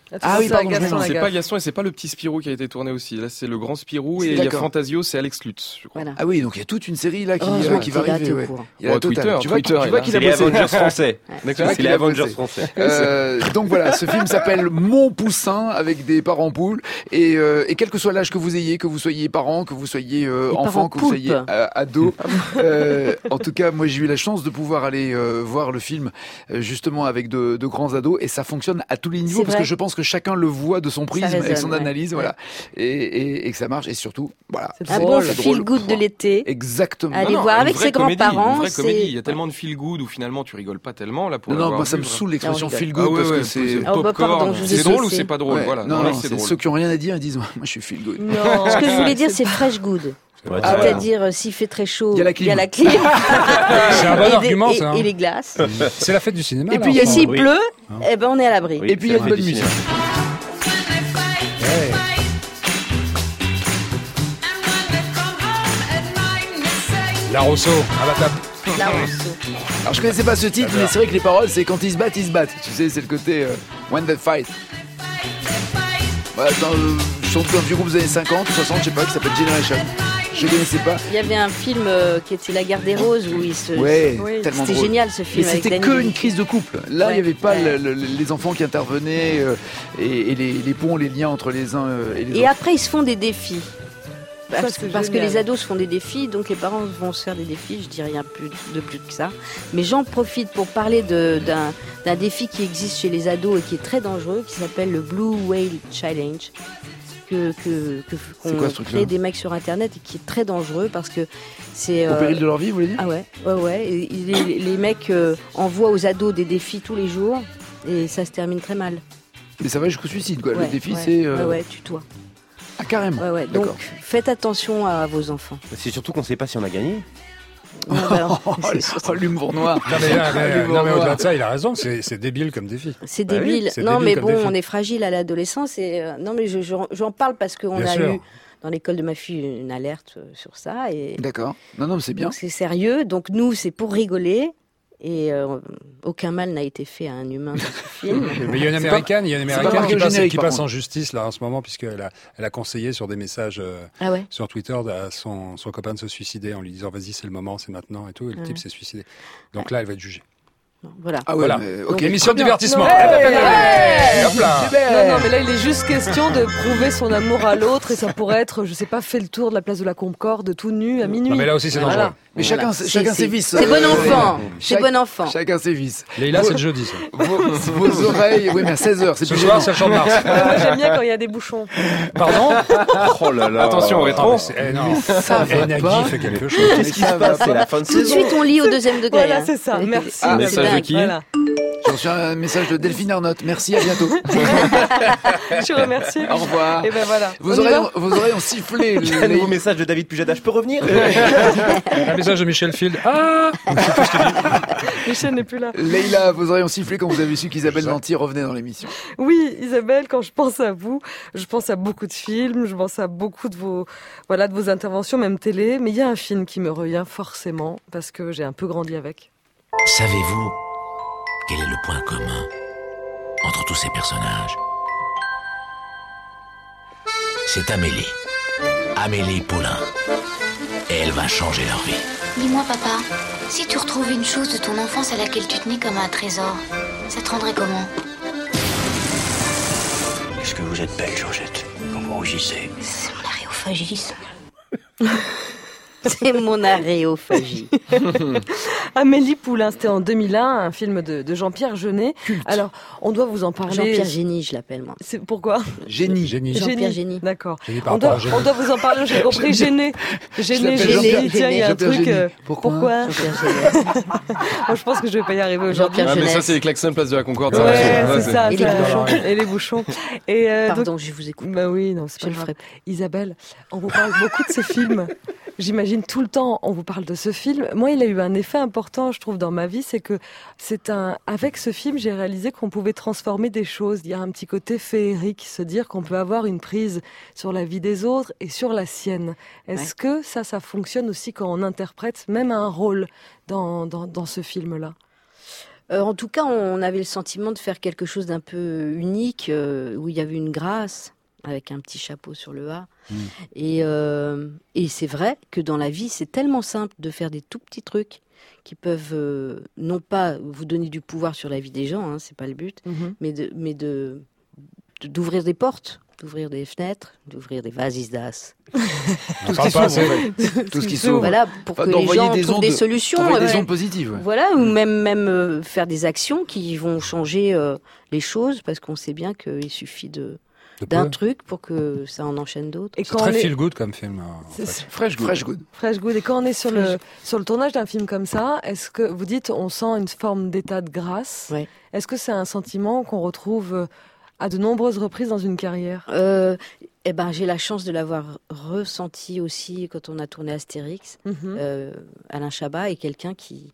Ah oui, pardon, Gaston je me C'est Lagaffe. pas Gaston et c'est pas le petit Spirou qui a été tourné aussi. Là, c'est le grand Spirou et il y a D'accord. Fantasio, c'est Alex Lutz, je crois. Voilà. Ah oui, donc il y a toute une série là qui, Oh, euh, qui va t'es là, arriver. t'es au ouais. courant. Il y a la Oh, totale. Twitter, tu vois, Twitter, tu il vois a- qu'il C'est a les bossé. Avengers français. Tu vois C'est qu'il les a Avengers bossé. français. Euh, donc voilà, ce film s'appelle Mon Poussin avec des parents poules et, euh, et quel que soit l'âge que vous ayez, que vous soyez parents, que vous soyez euh, Les enfants, parents que vous soyez poulpes. euh, ados. euh, en tout cas, moi j'ai eu la chance de pouvoir aller euh, voir le film euh, justement avec de, de grands ados et ça fonctionne à tous les niveaux C'est parce vrai. que je pense que chacun le voit de son prisme résonne, avec son ouais. analyse, voilà, et, et, et que ça marche et surtout, voilà. C'est Un drôle, bon c'est feel drôle. good de l'été. Exactement. Allez Non, non, voir une avec vraie ses comédie, grands-parents, Une vraie c'est- comédie. Il y a tellement de feel good où finalement tu rigoles pas tellement là pour Non, non, l'avoir moi ça vu, me vraiment. saoule l'expression Ah, on feel Ah good ouais, parce ouais, que c'est. Ah, bah, popcorn. pardon, je vous ai C'est drôle ou saucé. c'est pas drôle? Ouais, Voilà. non, Là, non, c'est c'est drôle. ceux qui ont rien à dire, ils disent moi je suis feel good. Non. Ce que je voulais dire, c'est fresh good. Ouais, Ah, voilà. C'est-à-dire, euh, s'il fait très chaud, Il y a la clim. la clim. C'est un bon Et des- argument, et- ça, hein. Et les glaces. C'est la fête du cinéma. Et là, puis, il y a enfin. S'il Oui. pleut, eh ben, on est à l'abri. Oui, Et puis il y a c'est une la bonne fête du musique. Ouais. La Rousseau, à la table. La Rousseau. Alors je connaissais pas ce titre, mais c'est vrai que les paroles, c'est quand ils se battent, ils se battent. Tu sais, c'est le côté euh, when they fight. Voilà, dans, euh, je chante d'un vieux groupe des années cinquante, soixante, je sais pas, qui s'appelle Generation. Je connaissais pas. Il y avait un film euh, qui était La Guerre des Roses où il se. Ouais, Oui. tellement C'était drôle. génial ce Mais film. avec c'était Danny que Boone. une crise de couple. Là, il Ouais. n'y avait pas Ouais. le- le- les enfants qui intervenaient euh, et, et les, les ponts, les liens entre les uns euh, et les Et autres. après, ils se font des défis. Parce, c'est parce que génial. les ados se font des défis, donc les parents vont se faire des défis, je dis rien plus de plus que ça. Mais j'en profite pour parler de- d'un d'un défi qui existe chez les ados et qui est très dangereux, qui s'appelle le Blue Whale Challenge. Que, que, que, C'est qu'on quoi ce truc-là crée des mecs sur internet et qui est très dangereux parce que c'est. Au euh, péril de leur vie, vous voulez dire Ah ouais, ouais, ouais. Et les, les mecs euh, envoient aux ados des défis tous les jours et ça se termine très mal. Mais ça va jusqu'au suicide, quoi. Ouais, le défi, ouais, c'est. euh, Ouais, ouais, tue-toi. Ah, carrément. Ouais, ouais. Donc D'accord. faites attention à vos enfants. C'est surtout qu'on ne sait pas si on a gagné. Ouais, bah, Oh, c'est- oh, l'humour noir. Non, mais, là, mais, L'humour non, mais noir. au-delà de ça, il a raison, c'est c'est débile comme défi. C'est Bah oui, débile. c'est non, débile mais comme bon, défi. on est fragile à l'adolescence. Et euh, non, mais je- je- j'en parle parce qu'on Bien a sûr. eu dans l'école de ma fille une alerte euh, sur ça. Et D'accord. Non, non, mais c'est bien. donc c'est sérieux. Donc nous, c'est pour rigoler. Et euh, aucun mal n'a été fait à un humain dans ce film. Mais il y a une C'est américaine, il y a une c'est pas américaine marqué qui au passe, générique, qui par passe en contre. justice là en ce moment puisqu'elle a, elle a conseillé sur des messages euh, Ah ouais. sur Twitter à son, son copain de se suicider en lui disant vas-y c'est le moment, c'est maintenant et tout. Et le Ouais. type s'est suicidé. Donc là elle va être jugée. Non, voilà. Ah ouais, Voilà. mais, Donc, ok. Émission de Très bien. divertissement. Non. Eh ben, Ouais. hop là. Non, non, mais là, il est juste question de prouver son amour à l'autre et ça pourrait être, je sais pas, fait le tour de la place de la Concorde tout nu à minuit. Non, mais là aussi c'est dangereux. Voilà. Mais chacun, Voilà. c'est- C'est- chacun c'est- ses vices. C'est bon euh, enfant. C'est chaque- bon enfant. Chacun ses vices. Leïla c'est le jeudi ça. Vos, vos oreilles, oui, mais à seize heures, c'est Ce plus soir gênant. c'est le champ de Mars. Ouais, moi, j'aime bien quand il y a des bouchons. Pardon. Oh là là. Attention au Ah, rétro. mais c'est- eh, non. Ça va Eh, Nagui pas. fait quelque chose. Qu'est-ce qui Ça se va passe pas. C'est la fin de Tout de saison. suite, on lit au deuxième degré. Voilà, hein. c'est ça. Merci. C'est- c'est message de dingue. qui Voilà. J'ai reçu un message de Delphine Arnott. Merci, à bientôt. Je suis remerciée. Au revoir. Et ben voilà. Vos On y oreilles, va ont, vos oreilles ont sifflé. Un nouveau message de David Pujada. Je peux revenir Un message de Michel Field. Ah. Michel n'est plus là. Leïla, vos oreilles ont sifflé quand vous avez su qu'Isabelle Nanty revenait dans l'émission. Oui, Isabelle, quand je pense à vous, je pense à beaucoup de films, je pense à beaucoup de vos, voilà, de vos interventions, même télé. Mais il y a un film qui me revient forcément parce que j'ai un peu grandi avec. Savez-vous quel est le point commun entre tous ces personnages? C'est Amélie. Amélie Poulain. Et elle va changer leur vie. Dis-moi, papa, si tu retrouvais une chose de ton enfance à laquelle tu tenais comme à un trésor, ça te rendrait comment? Est-ce que vous êtes belle, Georgette, quand vous rougissez? C'est mon aréophagisme. C'est mon aréophagie. Amélie Poulain, c'était en deux mille un, un film de, de Jean-Pierre Jeunet. Alors, on doit vous en parler. Jean-Pierre Génie, je l'appelle moi. C'est pourquoi? Génie. Génie. Jean-Pierre Génie. D'accord. Génie par On rapport doit, à Génie. on doit vous en parler, j'ai compris. Gêné. Gêné, Je l'appelle gêné. Jean-Pierre- Tiens, il y a un Jean-Pierre truc. Génie. euh, Pourquoi Pourquoi? Jean-Pierre Génie. Moi, je pense que je vais pas y arriver aujourd'hui. Jean-Pierre Ah, mais ça, Jeunesse. c'est les klaxons place de la Concorde. ça, Ouais, ouais, c'est ça. Et les ça. bouchons. Et les bouchons. Et euh, Pardon, donc- je vous écoute. Bah oui, non, c'est Je pas le grave. ferai. Isabelle, on vous parle beaucoup de ce film. J'imagine tout le temps, on vous parle de ce film. Moi, il a eu un effet important, je trouve, dans ma vie, c'est que c'est un, avec ce film, j'ai réalisé qu'on pouvait transformer des choses. Il y a un petit côté féerique, se dire qu'on peut avoir une prise sur la vie des autres et sur la sienne. Est-ce que ça, ça fonctionne aussi quand on interprète même un rôle dans, dans, dans ce film-là? Euh, en tout cas, on avait le sentiment de faire quelque chose d'un peu unique, euh, où il y avait une grâce, avec un petit chapeau sur le A. Mmh. Et, euh, et c'est vrai que dans la vie, c'est tellement simple de faire des tout petits trucs qui peuvent, euh, non pas vous donner du pouvoir sur la vie des gens, hein, c'est pas le but, mmh. mais, de, mais de, de, d'ouvrir des portes, d'ouvrir des fenêtres, d'ouvrir des vases d'as. Tout ce qui s'ouvre, en fait. Tout ce qui s'ouvre. Voilà, pour que les gens des trouvent ondes, des solutions. Des ouais. ondes positives. Ouais. Voilà, ou même, même euh, faire des actions qui vont changer euh, les choses, parce qu'on sait bien qu'il suffit de... d'un peu. Truc pour que ça en enchaîne d'autres. Et c'est très est... feel good comme film. En fait. Fresh good. Fresh good. Fresh good. Et quand on est sur le sur le tournage d'un film comme ça, est-ce que vous dites on sent une forme d'état de grâce? Ouais. Est-ce que c'est un sentiment qu'on retrouve à de nombreuses reprises dans une carrière? euh, Eh ben, j'ai la chance de l'avoir ressenti aussi quand on a tourné Astérix. Mm-hmm. Euh, Alain Chabat est quelqu'un qui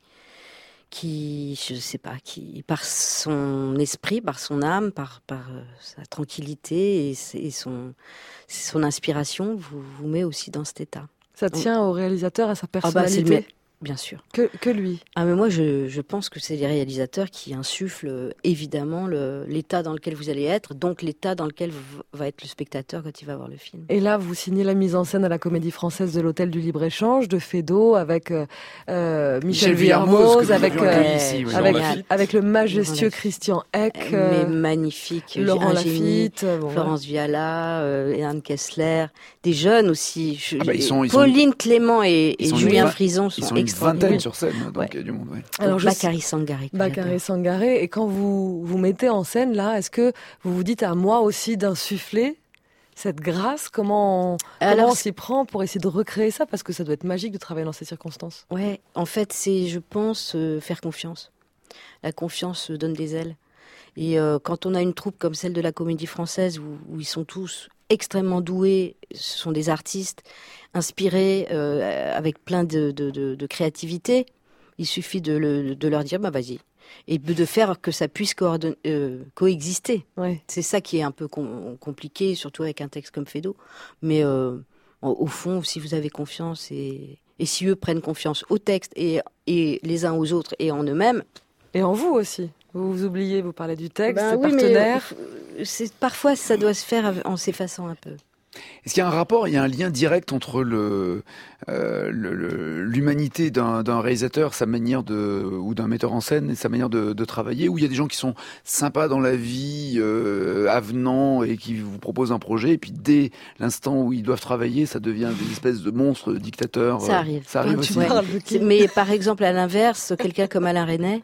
qui, je sais pas, qui, par son esprit, par son âme, par, par euh, sa tranquillité et, et son, son inspiration, vous, vous met aussi dans cet état. Ça tient au réalisateur, à sa personnalité. Ah bah, c'est le... Bien sûr. Que, que lui. Ah mais moi je, je pense que c'est les réalisateurs qui insufflent euh, évidemment le, l'état dans lequel vous allez être, donc l'état dans lequel v- va être le spectateur quand il va voir le film. Et là vous signez la mise en scène à la Comédie Française de l'Hôtel du Libre-Échange, de Feydeau, avec euh, euh, Michel Vuillermoz, avec, euh, ici, oui. avec, avec le majestueux Christian Eck. Euh, mais magnifique. Laurent Lafitte. Bon, Florence ouais. Viala, euh, Anne Kessler, des jeunes aussi. Je, ah bah, ils sont, ils Pauline sont... Clément et, et Julien Frison sont, sont une vingtaine sur scène, donc ouais. il y a du monde. Ouais. Alors, Bakary Sangaré. Bakary Sangaré. Et quand vous vous mettez en scène là, est-ce que vous vous dites à moi aussi d'insuffler cette grâce? Comment, Alors, comment on s'y prend pour essayer de recréer ça? Parce que ça doit être magique de travailler dans ces circonstances. Ouais, en fait, c'est, je pense, euh, faire confiance. La confiance donne des ailes. Et euh, quand on a une troupe comme celle de la Comédie Française, où, où ils sont tous extrêmement doués, ce sont des artistes inspirés, euh, avec plein de, de, de, de créativité, il suffit de, le, de leur dire bah vas-y, et de faire que ça puisse coordonner, euh, coexister. Ouais. C'est ça qui est un peu com- compliqué, surtout avec un texte comme Feydeau. Mais euh, au, au fond, si vous avez confiance et, et si eux prennent confiance au texte et, et les uns aux autres et en eux-mêmes. Et en vous aussi. Vous vous oubliez, vous parlez du texte, ben des oui, partenaires. Mais c'est, parfois, ça doit se faire en s'effaçant un peu. Est-ce qu'il y a un rapport, il y a un lien direct entre le, euh, le, le, l'humanité d'un, d'un réalisateur, sa manière de, ou d'un metteur en scène et sa manière de, de travailler, où il y a des gens qui sont sympas dans la vie, euh, avenants et qui vous proposent un projet, et puis dès l'instant où ils doivent travailler, ça devient des espèces de monstres dictateurs. Ça arrive. Ça arrive aussi. Ouais. Mais par exemple, à l'inverse, quelqu'un comme Alain Resnais,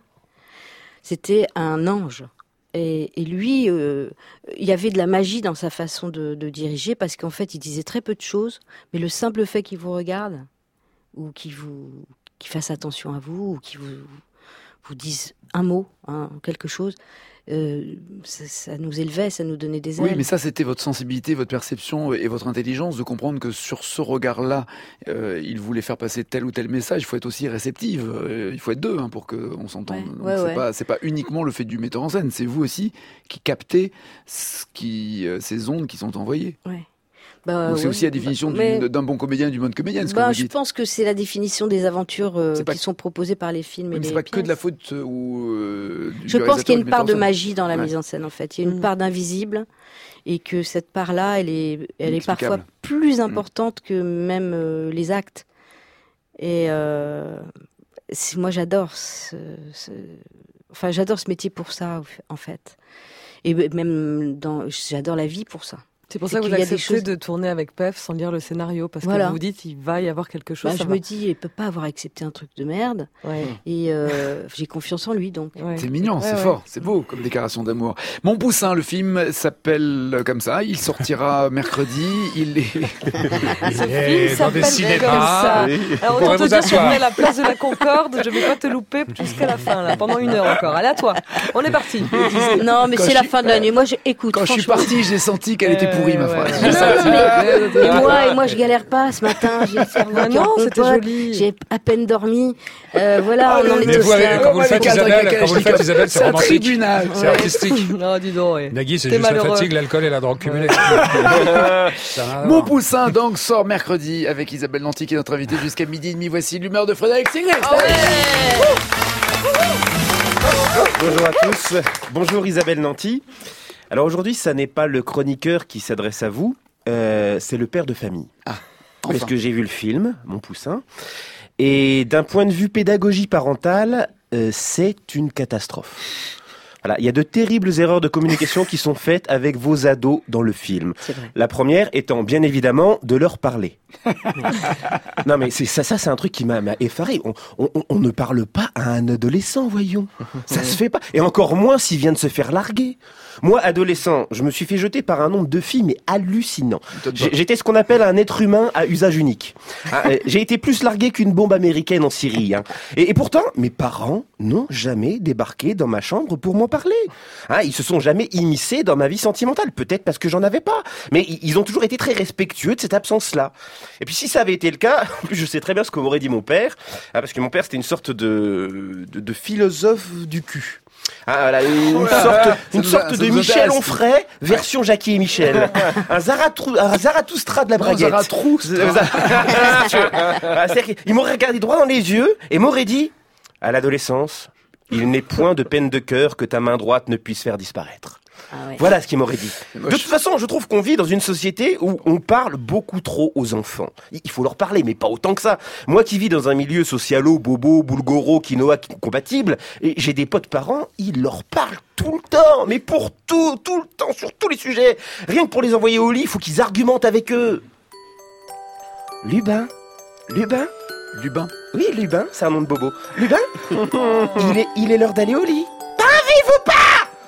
c'était un ange. Et, et lui, euh, il y avait de la magie dans sa façon de, de diriger, parce qu'en fait, il disait très peu de choses, mais le simple fait qu'il vous regarde, ou qu'il vous, qu'il fasse attention à vous, ou qu'il vous, vous dise un mot, hein, quelque chose, euh, ça, ça nous élevait, ça nous donnait des ailes. Oui, mais ça, c'était votre sensibilité, votre perception et votre intelligence de comprendre que sur ce regard-là, euh, il voulait faire passer tel ou tel message. Il faut être aussi réceptive. Euh, il faut être deux hein, pour qu'on s'entende. Ouais, ouais, c'est ouais. pas, c'est pas uniquement le fait du metteur en scène. C'est vous aussi qui captez ce qui, euh, ces ondes qui sont envoyées. Ouais. Bah, Donc c'est ouais, aussi la définition bah, mais... d'une, d'un bon comédien et d'une bonne comédienne. Ce bah, que vous je dites. pense que c'est la définition des aventures euh, pas... qui sont proposées par les films. Oui, et mais les c'est pas pièces. que de la faute ou. Euh, du je pense qu'il y a une part de scène. magie dans la ouais. mise en scène en fait. Il y a une mmh. part d'invisible et que cette part-là, elle est, elle est parfois plus importante mmh. que même euh, les actes. Et euh, c'est, moi, j'adore ce, ce, enfin, j'adore ce métier pour ça en fait. Et même dans, j'adore la vie pour ça. C'est pour c'est ça que vous acceptez choses... de tourner avec P E F sans lire le scénario, parce voilà. que vous vous dites il va y avoir quelque chose. Bah, ça je va. me dis, il peut pas avoir accepté un truc de merde. Ouais. Et euh, j'ai confiance en lui, donc. Ouais. C'est mignon, ouais, c'est ouais. fort, c'est beau comme déclaration d'amour. Mon Poussin, le film s'appelle comme ça. Il sortira mercredi. Il est. Ce film s'appelle comme ça. Oui. Alors autant te dire qu'après la place de la Concorde, je vais pas te louper jusqu'à la fin là, pendant une heure encore. Allez à toi. On est parti. Non, mais quand c'est la suis... fin de l'année. Moi, j'écoute. Quand je suis parti, j'ai senti qu'elle était pourrie, ma phrase. Ouais, ouais. Mais, et moi, et moi, je galère pas ce matin. J'ai ah non, c'était joli. J'ai à peine dormi. Euh, voilà, oh, on en est mais tous vous là. Quand vous le faites, Isabelle, quand vous le faites, Isabelle, c'est romantique. C'est ouais. artistique. Non, dis donc, ouais. Nagui, c'est T'es juste malheureux. la fatigue, l'alcool et la drogue cumulée. Mon Poussin, donc, sort mercredi avec Isabelle Nanty qui est notre invitée jusqu'à midi et demi. Voici l'humeur de Frédéric Sigrist. Oh ouais. Bonjour à tous. Bonjour Isabelle Nanty. Alors aujourd'hui, ça n'est pas le chroniqueur qui s'adresse à vous, euh, c'est le père de famille. Ah, Parce enfin. que j'ai vu le film, Mon Poussin, et d'un point de vue pédagogie parentale, euh, c'est une catastrophe. Voilà, il y a de terribles erreurs de communication qui sont faites avec vos ados dans le film. C'est vrai. La première étant bien évidemment de leur parler. Non mais c'est ça, ça c'est un truc qui m'a, m'a effaré. On, on, on ne parle pas à un adolescent, voyons. Ça se fait pas. Et encore moins s'il vient de se faire larguer. Moi, adolescent, je me suis fait jeter par un nombre de filles, mais hallucinant. J'ai- J'étais ce qu'on appelle un être humain à usage unique. Hein, euh, J'ai été plus largué qu'une bombe américaine en Syrie. Hein. Et, et pourtant, mes parents n'ont jamais débarqué dans ma chambre pour m'en parler. Hein, ils se sont jamais immiscés dans ma vie sentimentale. Peut-être parce que j'en avais pas. Mais i- ils ont toujours été très respectueux de cette absence-là. Et puis si ça avait été le cas, en plus, je sais très bien ce que m'aurait dit mon père. Hein, parce que mon père, c'était une sorte de, de, de philosophe du cul. Ah, voilà, une sorte, une nous a- sorte ça de nous Michel intéresse. Onfray, version Jackie et Michel. Un, Zaratrou, un Zarathustra de la Non, braguette. Zaratrou, Z- Z- Ah, c'est-à-dire qu'il m'aurait regardé droit dans les yeux et m'aurait dit, à l'adolescence, il n'est point de peine de cœur que ta main droite ne puisse faire disparaître. Ah ouais. Voilà ce qu'il m'aurait dit. C'est De moche. toute façon, je trouve qu'on vit dans une société où on parle beaucoup trop aux enfants. Il faut leur parler, mais pas autant que ça. Moi qui vis dans un milieu socialo, bobo, boulgoro, quinoa compatible, et j'ai des potes parents, ils leur parlent tout le temps, mais pour tout, tout le temps, sur tous les sujets. Rien que pour les envoyer au lit, il faut qu'ils argumentent avec eux. Lubin Lubin Lubin. Oui, Lubin, c'est un nom de bobo. Lubin Il est, il est l'heure d'aller au lit. N'arrive pas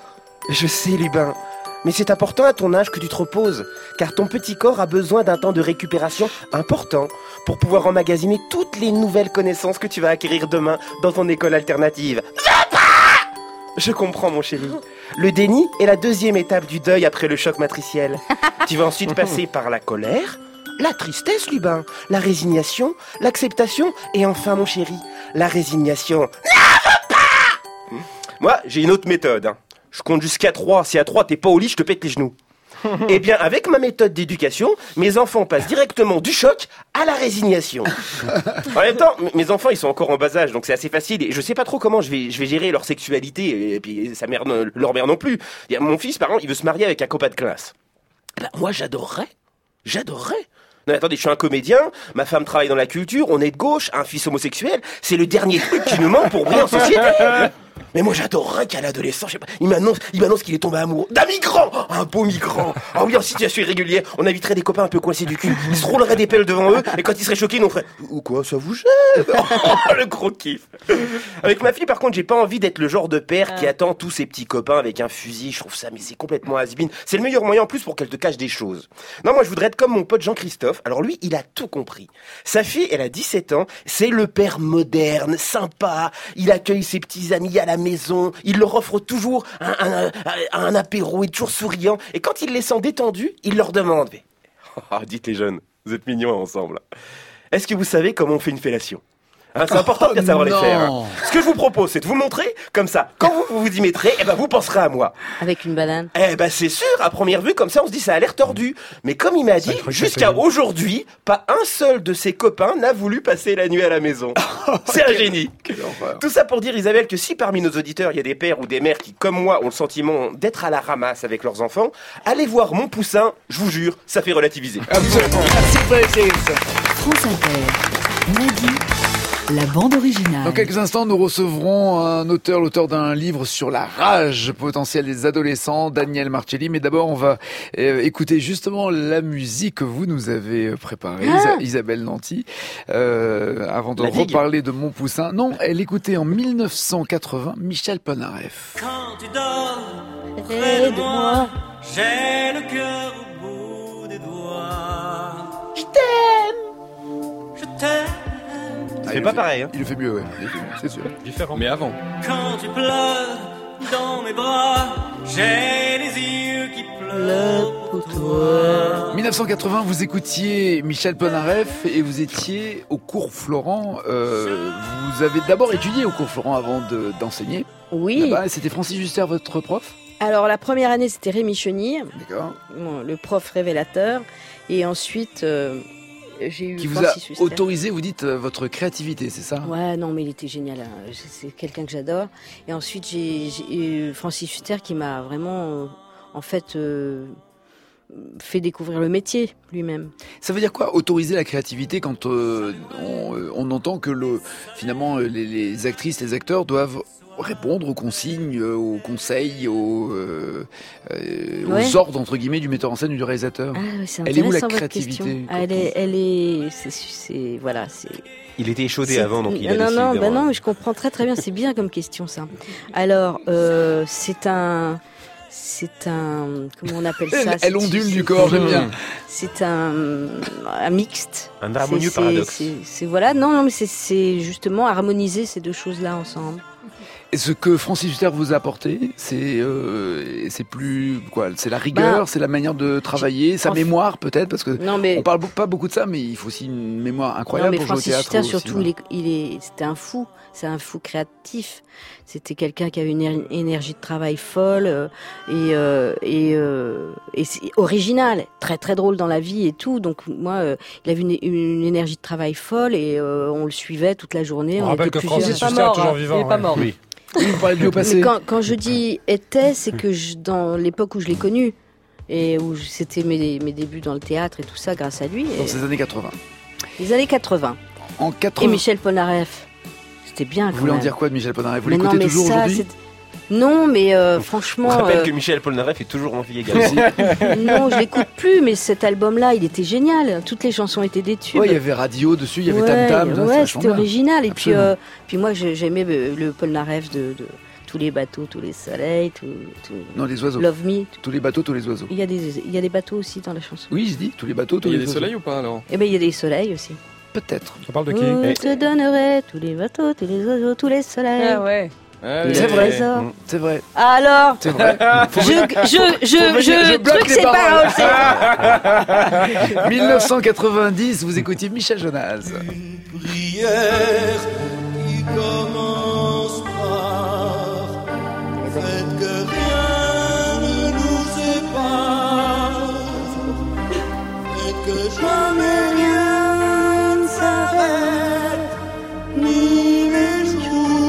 Je sais, Lubin. Mais c'est important à ton âge que tu te reposes, car ton petit corps a besoin d'un temps de récupération important pour pouvoir emmagasiner toutes les nouvelles connaissances que tu vas acquérir demain dans ton école alternative. Va pas Je comprends, mon chéri. Le déni est la deuxième étape du deuil après le choc matriciel. Tu vas ensuite passer par la colère, la tristesse, Lubin, la résignation, l'acceptation et enfin, mon chéri, la résignation. N'arrive pas Moi, j'ai une autre méthode. Hein. Je compte jusqu'à trois. Si à trois, t'es pas au lit, je te pète les genoux. Eh bien, avec ma méthode d'éducation, mes enfants passent directement du choc à la résignation. En même temps, m- mes enfants, ils sont encore en bas âge, donc c'est assez facile. Et je sais pas trop comment je vais, je vais gérer leur sexualité, et puis sa mère, ne- leur mère non plus. Il y a mon fils, par exemple, il veut se marier avec un copain de classe. Ben, moi, j'adorerais. J'adorerais. Non, mais attendez, je suis un comédien, ma femme travaille dans la culture, on est de gauche, un fils homosexuel, c'est le dernier truc qui nous manque pour briller en société. Mais moi j'adorerais qu'à l'adolescent, je sais pas, il m'annonce, il m'annonce qu'il est tombé amoureux d'un migrant, un beau migrant. Ah oui, en situation irrégulière, on inviterait des copains un peu coincés du cul, ils se rouleraient des pelles devant eux, et quand ils seraient choqués, ils nous feraient « Ou quoi, ça vous gêne ?» Oh, le gros kiff. Avec ma fille, par contre, j'ai pas envie d'être le genre de père qui attend tous ses petits copains avec un fusil, je trouve ça, mais c'est complètement has-been. C'est le meilleur moyen en plus pour qu'elle te cache des choses. Non, moi je voudrais être comme mon pote Jean-Christophe, alors lui, il a tout compris. Sa fille, elle a dix-sept ans, c'est le père moderne, sympa, il accueille ses petits amis à la maison, il leur offre toujours un, un, un, un apéro, il est toujours souriant, et quand il les sent détendus, il leur demande mais, oh, dites les jeunes, vous êtes mignons ensemble. Est-ce que vous savez comment on fait une fellation? Hein, c'est important de bien savoir les non. faire. Hein. Ce que je vous propose, c'est de vous montrer, comme ça, quand vous vous, vous y mettrez, eh ben, vous penserez à moi. Avec une banane. Eh ben c'est sûr, à première vue, comme ça on se dit ça a l'air tordu. Mais comme il m'a dit, truc jusqu'à assez- aujourd'hui, pas un seul de ses copains n'a voulu passer la nuit à la maison. C'est un génie. Quelle horreur. Tout ça pour dire, Isabelle, que si parmi nos auditeurs, il y a des pères ou des mères qui, comme moi, ont le sentiment d'être à la ramasse avec leurs enfants, allez voir Mon Poussin, je vous jure, ça fait relativiser. Absolument. Merci Frédéric. France Inter. Nagui, la bande originale. Dans quelques instants, nous recevrons un auteur, l'auteur d'un livre sur la rage potentielle des adolescents, Daniel Marcelli. Mais d'abord, on va euh, écouter justement la musique que vous nous avez préparée, Ah. Isa- Isabelle Nanty, euh, avant de La digue. reparler de Mon Poussin. Non, elle écoutait en mille neuf cent quatre-vingts Michel Polnareff. Quand tu dors Près de moi. j'ai le cœur au bout des doigts. Je t'aime. Je t'aime. Ah, C'est il pas le fait- pareil, hein. Il le fait mieux, ouais. Il le fait mieux, c'est sûr. Différent. Mais avant. Quand tu pleures dans mes bras, j'ai les yeux qui pleurent pour toi. mille neuf cent quatre-vingts, vous écoutiez Michel Polnareff et vous étiez au cours Florent. Euh, vous avez d'abord étudié au cours Florent avant de- d'enseigner. Oui. Là-bas, c'était Francis Huster, votre prof? Alors la première année c'était Rémi Chenille, D'accord. bon, le prof révélateur, et ensuite euh, j'ai eu Qui vous a Francis Huster. autorisé, vous dites, euh, votre créativité, c'est ça? Ouais, non, mais il était génial. Hein. C'est quelqu'un que j'adore. Et ensuite, j'ai eu Francis Huster qui m'a vraiment, euh, en fait, euh, fait découvrir le métier lui-même. Ça veut dire quoi, autoriser la créativité, quand euh, on, euh, on entend que le, finalement les, les actrices, les acteurs doivent répondre aux consignes, euh, aux conseils, aux, euh, euh, Ouais. aux ordres entre guillemets du metteur en scène ou du réalisateur? Ah, ouais, c'est Elle est où la intéressant, votre créativité? question. Ah, elle est, elle est, c'est, c'est- voilà, c'est. Il était échaudé c'est- avant, donc il a non, décidé non, bah d'avoir- non, mais je comprends très très bien. C'est bien comme question ça. Alors, euh, c'est un, c'est un, comment on appelle ça? Elle, C'est- elle ondule c'est- du corps, j'aime bien. C'est un, un mixte. Un harmonieux C'est- c'est- paradoxe. C'est, c'est- voilà, non, non, mais c'est, c'est justement harmoniser ces deux choses-là ensemble. Et ce que Francis Huster vous a apporté, c'est euh, c'est plus quoi? C'est la rigueur, Bah, c'est la manière de travailler, sa en- mémoire peut-être, parce que Non, mais on parle be- pas beaucoup de ça, mais il faut aussi une mémoire non, incroyable mais pour jouer au Francis théâtre. Huster, ou au surtout, il cinéma. est, il est, c'était un fou. C'est un fou créatif. C'était quelqu'un qui avait une éner- énergie de travail folle euh, et euh, et, euh, et c'est original, très très drôle dans la vie et tout. Donc moi, euh, il avait une, une énergie de travail folle et euh, on le suivait toute la journée. On on rappelle était que plusieurs. Francis pas Huster est mort, toujours hein. vivant. Il est pas ouais. mort. Oui. Oui, vous parlez de lui au passé. Mais quand, quand je dis était, c'est que je, dans l'époque où je l'ai connu et où je- c'était mes, mes débuts dans le théâtre et tout ça grâce à lui, Dans et ces années quatre-vingts. les années quatre-vingts. En Et quatre-vingts. Michel Polnareff, c'était bien Vous quand voulez en même. dire quoi de Michel Polnareff? Vous Mais non, l'écoutez mais toujours ça, aujourd'hui? c'est- Non, mais euh, On franchement, rappelle euh, que Michel Polnareff est toujours en vie également. non, je l'écoute plus, mais cet album-là, il était génial. Toutes les chansons étaient des tubes. Ouais, il y avait radio dessus, il y avait Ouais, Tam Tam. là, c'est ouais, vachement c'était bien. original. Et puis, Absolument. euh, puis moi, je- j'aimais le, le Polnareff de, de tous les bateaux, tous les soleils, tout, tout- Non, les oiseaux. Love Me. Tous les bateaux, tous les oiseaux. Il y a des, il y a des bateaux aussi dans la chanson. Oui, je dis, tous les bateaux, tous Il y a les des oiseaux. soleils ou pas alors? Eh ben, il y a des soleils aussi. Peut-être. Ça parle de qui Je Eh. te donnerai tous les bateaux, tous les oiseaux, tous les soleils. Ah ouais. Allez. C'est vrai. Trésor. Mm. C'est vrai. Alors, C'est vrai. je, je, je, venir, je, je bloque truc les ces paroles. paroles. c'est- dix-neuf cent quatre-vingt-dix, vous écoutiez Michel Jonas. Prière qui commence par faites que rien ne nous sépare, faites que jamais rien ne s'arrête, ni les jours.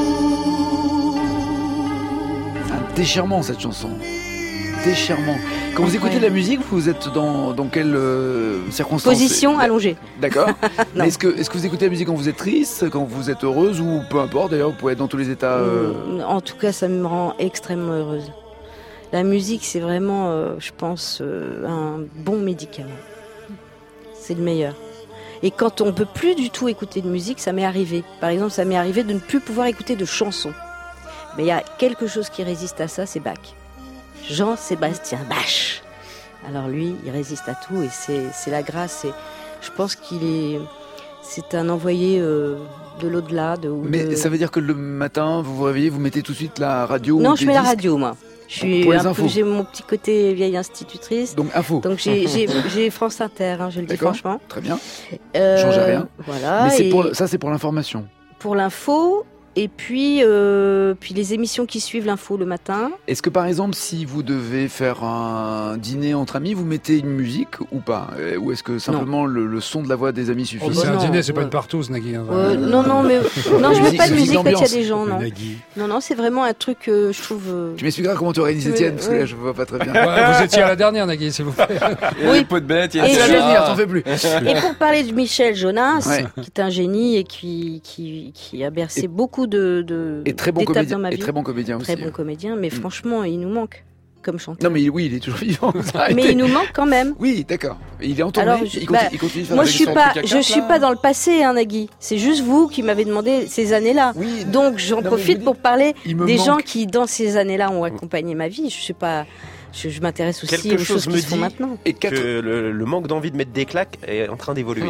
Un déchirement, cette chanson. Déchirement. Quand vous écoutez de la musique, vous êtes dans, dans quelle euh, circonstance? Position allongée. D'accord. Non. Mais est-ce que, est-ce que vous écoutez la musique quand vous êtes triste, quand vous êtes heureuse, ou peu importe d'ailleurs, vous pouvez être dans tous les états euh, Mm, En tout cas, ça me rend extrêmement heureuse. La musique, c'est vraiment, euh, je pense, euh, un bon médicament. C'est le meilleur. Et quand on peut plus du tout écouter de musique, ça m'est arrivé. Par exemple, ça m'est arrivé de ne plus pouvoir écouter de chansons. Mais il y a quelque chose qui résiste à ça, c'est Bach. Jean-Sébastien Bach. Alors lui, il résiste à tout et c'est c'est la grâce. Et je pense qu'il est, c'est un envoyé euh, de l'au-delà. De, ou Mais de- ça veut dire que le matin, vous vous réveillez, vous mettez tout de suite la radio Non, ou je des mets la disques radio, moi. Je suis Pour les un peu- infos. j'ai mon petit côté vieille institutrice. Donc info. Donc j'ai j'ai- j'ai France Inter, hein, je le dis D'accord. franchement. Très bien. Euh, Changez rien. Voilà. Mais c'est et pour, ça, c'est pour l'information. pour l'info. Et puis, euh, puis les émissions qui suivent l'info le matin. Est-ce que par exemple, si vous devez faire un dîner entre amis, vous mettez une musique ou pas? Euh, Ou est-ce que simplement le, le son de la voix des amis suffit? Oh, c'est un non, dîner, c'est pas ouais. une partouze, Nagui. hein. Euh, non, non, mais non, je Musique- mets pas de musique musique quand il y a d'ambiance. des gens, non. Nagui. Non, non, c'est vraiment un truc que je trouve. euh, Tu m'expliqueras comment tu organises Tu veux- Étienne, parce que là, ouais. je vois pas très bien. Ouais, vous étiez à la dernière, Nagui, s'il vous plaît. Il y a Oui. des pots de bêtes, il y a Et des C'est la je- dernière, chats. t'en fais plus. Et pour parler de Michel Jonas, Ouais. qui est un génie et qui, qui, qui a bercé Et- beaucoup de, de Et très bon d'étapes comédien. dans ma Et vie. très bon comédien aussi. Très bon comédien, mais Mm. franchement, il nous manque comme chanteur. Non, mais oui, il est toujours vivant. Arrêtez. Mais il nous manque quand même. Oui, d'accord. Il est en tournée. Alors, je- il, continue, bah, il continue de faire Moi, des je suis émissions. pas, truc à je quatre, suis là. pas dans le passé, hein, Nagui. C'est juste vous qui m'avez demandé ces années-là. Oui, Donc, j'en Non, mais profite vous pour parler il me des manque. gens qui, dans ces années-là, ont accompagné ma vie. Je sais pas. Je, je m'intéresse aussi Quelque aux chose choses me qui se font dit maintenant. Et quatre- Que le, le manque d'envie de mettre des claques est en train d'évoluer.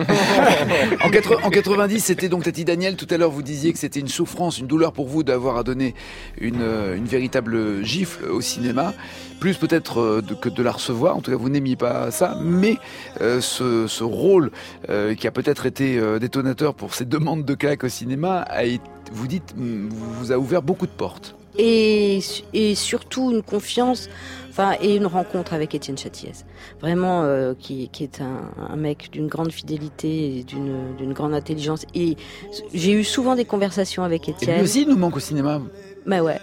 En, quatre- en quatre-vingt-dix, c'était donc Tati Daniel. Tout à l'heure, vous disiez que c'était une souffrance, une douleur pour vous d'avoir à donner une, euh, une véritable gifle au cinéma. Plus peut-être euh, de- que de la recevoir. En tout cas, vous n'aimiez pas ça. Mais euh, ce, ce rôle euh, qui a peut-être été euh, détonateur pour ces demandes de claques au cinéma, a été, vous dites, mm, vous a ouvert beaucoup de portes. et, et surtout une confiance, enfin, et une rencontre avec Étienne Châtiez. Vraiment, euh, qui, qui est un, un mec d'une grande fidélité et d'une, d'une grande intelligence. Et j'ai eu souvent des conversations avec Étienne. Et lui aussi, il nous manque au cinéma. Bah ouais.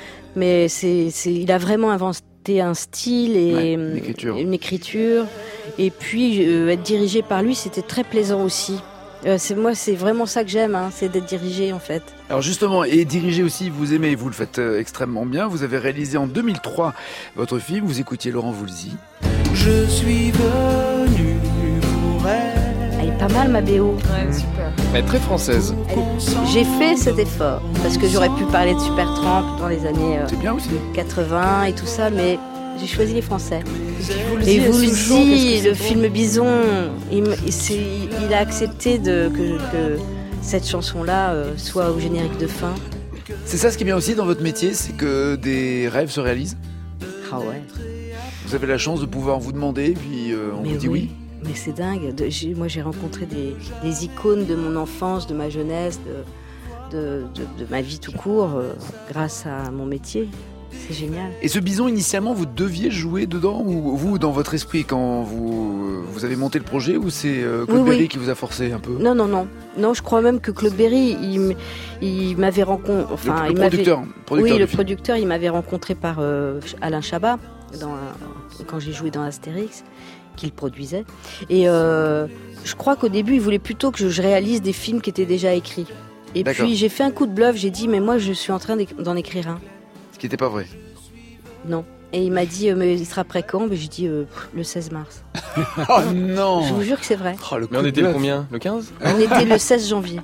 Mais c'est, c'est, il a vraiment inventé un style et ouais, une écriture. Une écriture. Et puis, euh, être dirigé par lui, c'était très plaisant aussi. Euh, c'est, moi, c'est vraiment ça que j'aime, hein, c'est d'être dirigé en fait. Alors justement, et diriger aussi, vous aimez, vous le faites euh, extrêmement bien. Vous avez réalisé en deux mille trois votre film, vous écoutiez Laurent Voulzy. Je suis venu pour elle. Elle est pas mal ma B O. Ouais, super. Elle est très française. Elle... J'ai fait cet effort, parce que j'aurais pu parler de Supertramp dans les années euh, C'est bien aussi. quatre-vingts et tout ça, mais j'ai choisi les Français. Woolsey Et et Woolsey, Souchon, qu'est-ce que le c'est film Bison, il, c'est, il a accepté de, que, que cette chanson-là euh, soit au générique de fin. C'est ça ce qui est bien aussi dans votre métier, c'est que des rêves se réalisent. Ah ouais. Vous avez la chance de pouvoir vous demander, puis euh, on Mais vous dit oui. oui. Mais c'est dingue. De, j'ai, moi, j'ai rencontré des, des icônes de mon enfance, de ma jeunesse, de, de, de, de ma vie tout court, euh, grâce à mon métier. C'est génial. Et ce Bison, initialement, vous deviez jouer dedans, ou vous, dans votre esprit, quand vous, vous avez monté le projet, ou c'est euh, Claude oui, Berry oui. qui vous a forcé un peu? Non, non, non. Non, je crois même que Claude Berry, il, il m'avait rencontré... Enfin, le, le il producteur, m'avait, producteur oui, le film. producteur, il m'avait rencontré par euh, Alain Chabat, dans un, quand j'ai joué dans Astérix, qu'il produisait. Et euh, je crois qu'au début, il voulait plutôt que je réalise des films qui étaient déjà écrits. Et D'accord. puis, j'ai fait un coup de bluff, j'ai dit, mais moi, je suis en train d'en écrire un. Ce qui n'était pas vrai. Non. Et il m'a dit, euh, mais il sera prêt quand? J'ai dit, euh, le seize mars. Oh non. Je vous jure que c'est vrai. Oh, le Mais on était le combien? Le quinze? On était le seize janvier.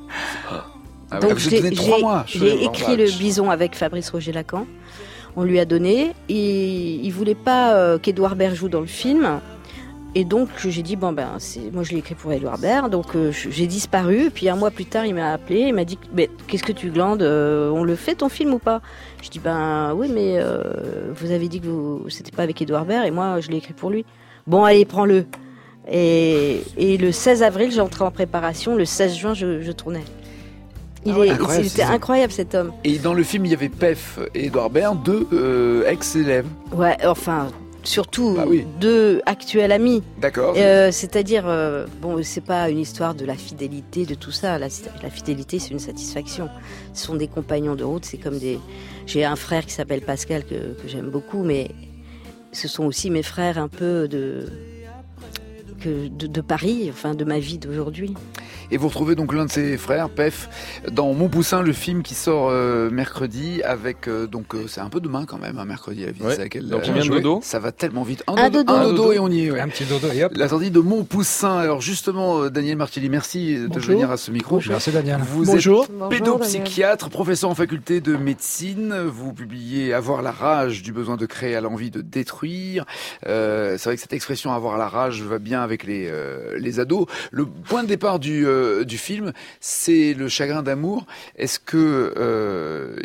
Ah, Donc ouais, vous j'ai, donné trois j'ai, mois. j'ai écrit le Bison avec Fabrice Roger-Lacan. On lui a donné. Et il voulait pas euh, qu'Édouard Baird joue dans le film. Et donc j'ai dit, bon ben, c'est... moi je l'ai écrit pour Édouard Baird. Donc euh, j'ai disparu. Puis un mois plus tard, il m'a appelé. Il m'a dit, mais qu'est-ce que tu glandes? euh, On le fait ton film ou pas? Je dis, ben oui, mais euh, vous avez dit que vous... c'était pas avec Édouard Baird. Et moi, je l'ai écrit pour lui. Bon, allez, prends-le. Et, et le seize avril, j'ai entré en préparation. Le seize juin, je, je tournais. Il Ah ouais, est, incroyable, c'était c'est incroyable cet homme. Et dans le film, il y avait Pef et Édouard Baird, deux euh, ex-élèves. Ouais, enfin, surtout Bah oui. deux actuels amis. D'accord. Euh, c'est-à-dire, euh, bon, c'est pas une histoire de la fidélité, de tout ça. La, la fidélité, c'est une satisfaction. Ce sont des compagnons de route. C'est comme des. J'ai un frère qui s'appelle Pascal que, que j'aime beaucoup, mais ce sont aussi mes frères un peu de. Que de, de Paris, enfin de ma vie d'aujourd'hui. Et vous retrouvez donc l'un de ses frères, Pef, dans Mon Poussin, le film qui sort euh, mercredi avec euh, donc euh, c'est un peu demain quand même, un mercredi à la vitesse Ouais. à laquelle Donc euh, combien de jouer. dodo? Ça va tellement vite. Un dodo. un Un dodo dodo. et on y est. Ouais. Un petit dodo et hop. La sortie de Mon Poussin. Alors justement, euh, Daniel Martelly, merci de Bonjour. venir à ce micro. Merci Daniel. Vous Bonjour. êtes Bonjour, pédopsychiatre, professeur en faculté de médecine. Vous publiez Avoir la rage, du besoin de créer à l'envie de détruire. Euh, c'est vrai que cette expression avoir la rage va bien avec les euh, les ados. Le point de départ du euh, du film, c'est le chagrin d'amour. Est-ce que euh,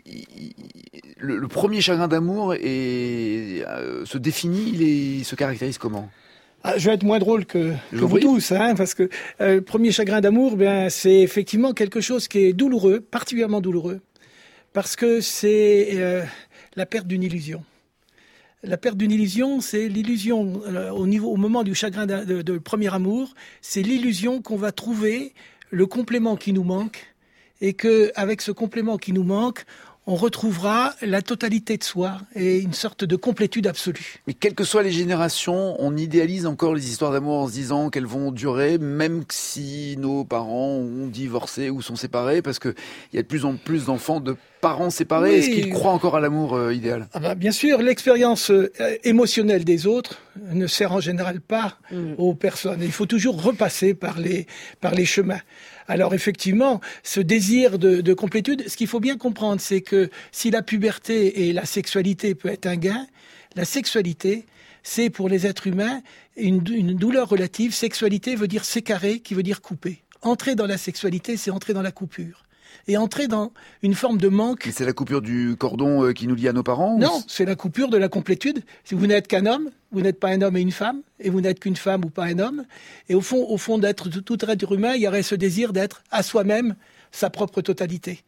le, le premier chagrin d'amour est, euh, se définit, il, est, il se caractérise comment? Ah, je vais être moins drôle que, Je que vous vous prie. tous, hein, parce que euh, le premier chagrin d'amour, ben, c'est effectivement quelque chose qui est douloureux, particulièrement douloureux, parce que c'est euh, la perte d'une illusion. La perte d'une illusion, c'est l'illusion euh, au niveau, au moment du chagrin de, de, de premier amour, c'est l'illusion qu'on va trouver le complément qui nous manque, et que avec ce complément qui nous manque, on retrouvera la totalité de soi et une sorte de complétude absolue. Mais quelles que soient les générations, on idéalise encore les histoires d'amour en se disant qu'elles vont durer, même si nos parents ont divorcé ou sont séparés, parce qu'il y a de plus en plus d'enfants de parents séparés. Oui. Est-ce qu'ils croient encore à l'amour euh, idéal? Ah bah, bien sûr, l'expérience euh, émotionnelle des autres ne sert en général pas Mmh. aux personnes. Il faut toujours repasser par les, par les chemins. Alors effectivement, ce désir de, de complétude, ce qu'il faut bien comprendre, c'est que si la puberté et la sexualité peut être un gain, la sexualité, c'est pour les êtres humains une, une douleur relative. Sexualité veut dire sécarer, qui veut dire couper. Entrer dans la sexualité, c'est entrer dans la coupure. Et entrer dans une forme de manque. Mais c'est la coupure du cordon euh, qui nous lie à nos parents? Non, ou... c'est la coupure de la complétude. Si vous n'êtes qu'un homme, vous n'êtes pas un homme et une femme, et vous n'êtes qu'une femme ou pas un homme. Et au fond, au fond d'être tout être humain, il y aurait ce désir d'être à soi-même sa propre totalité.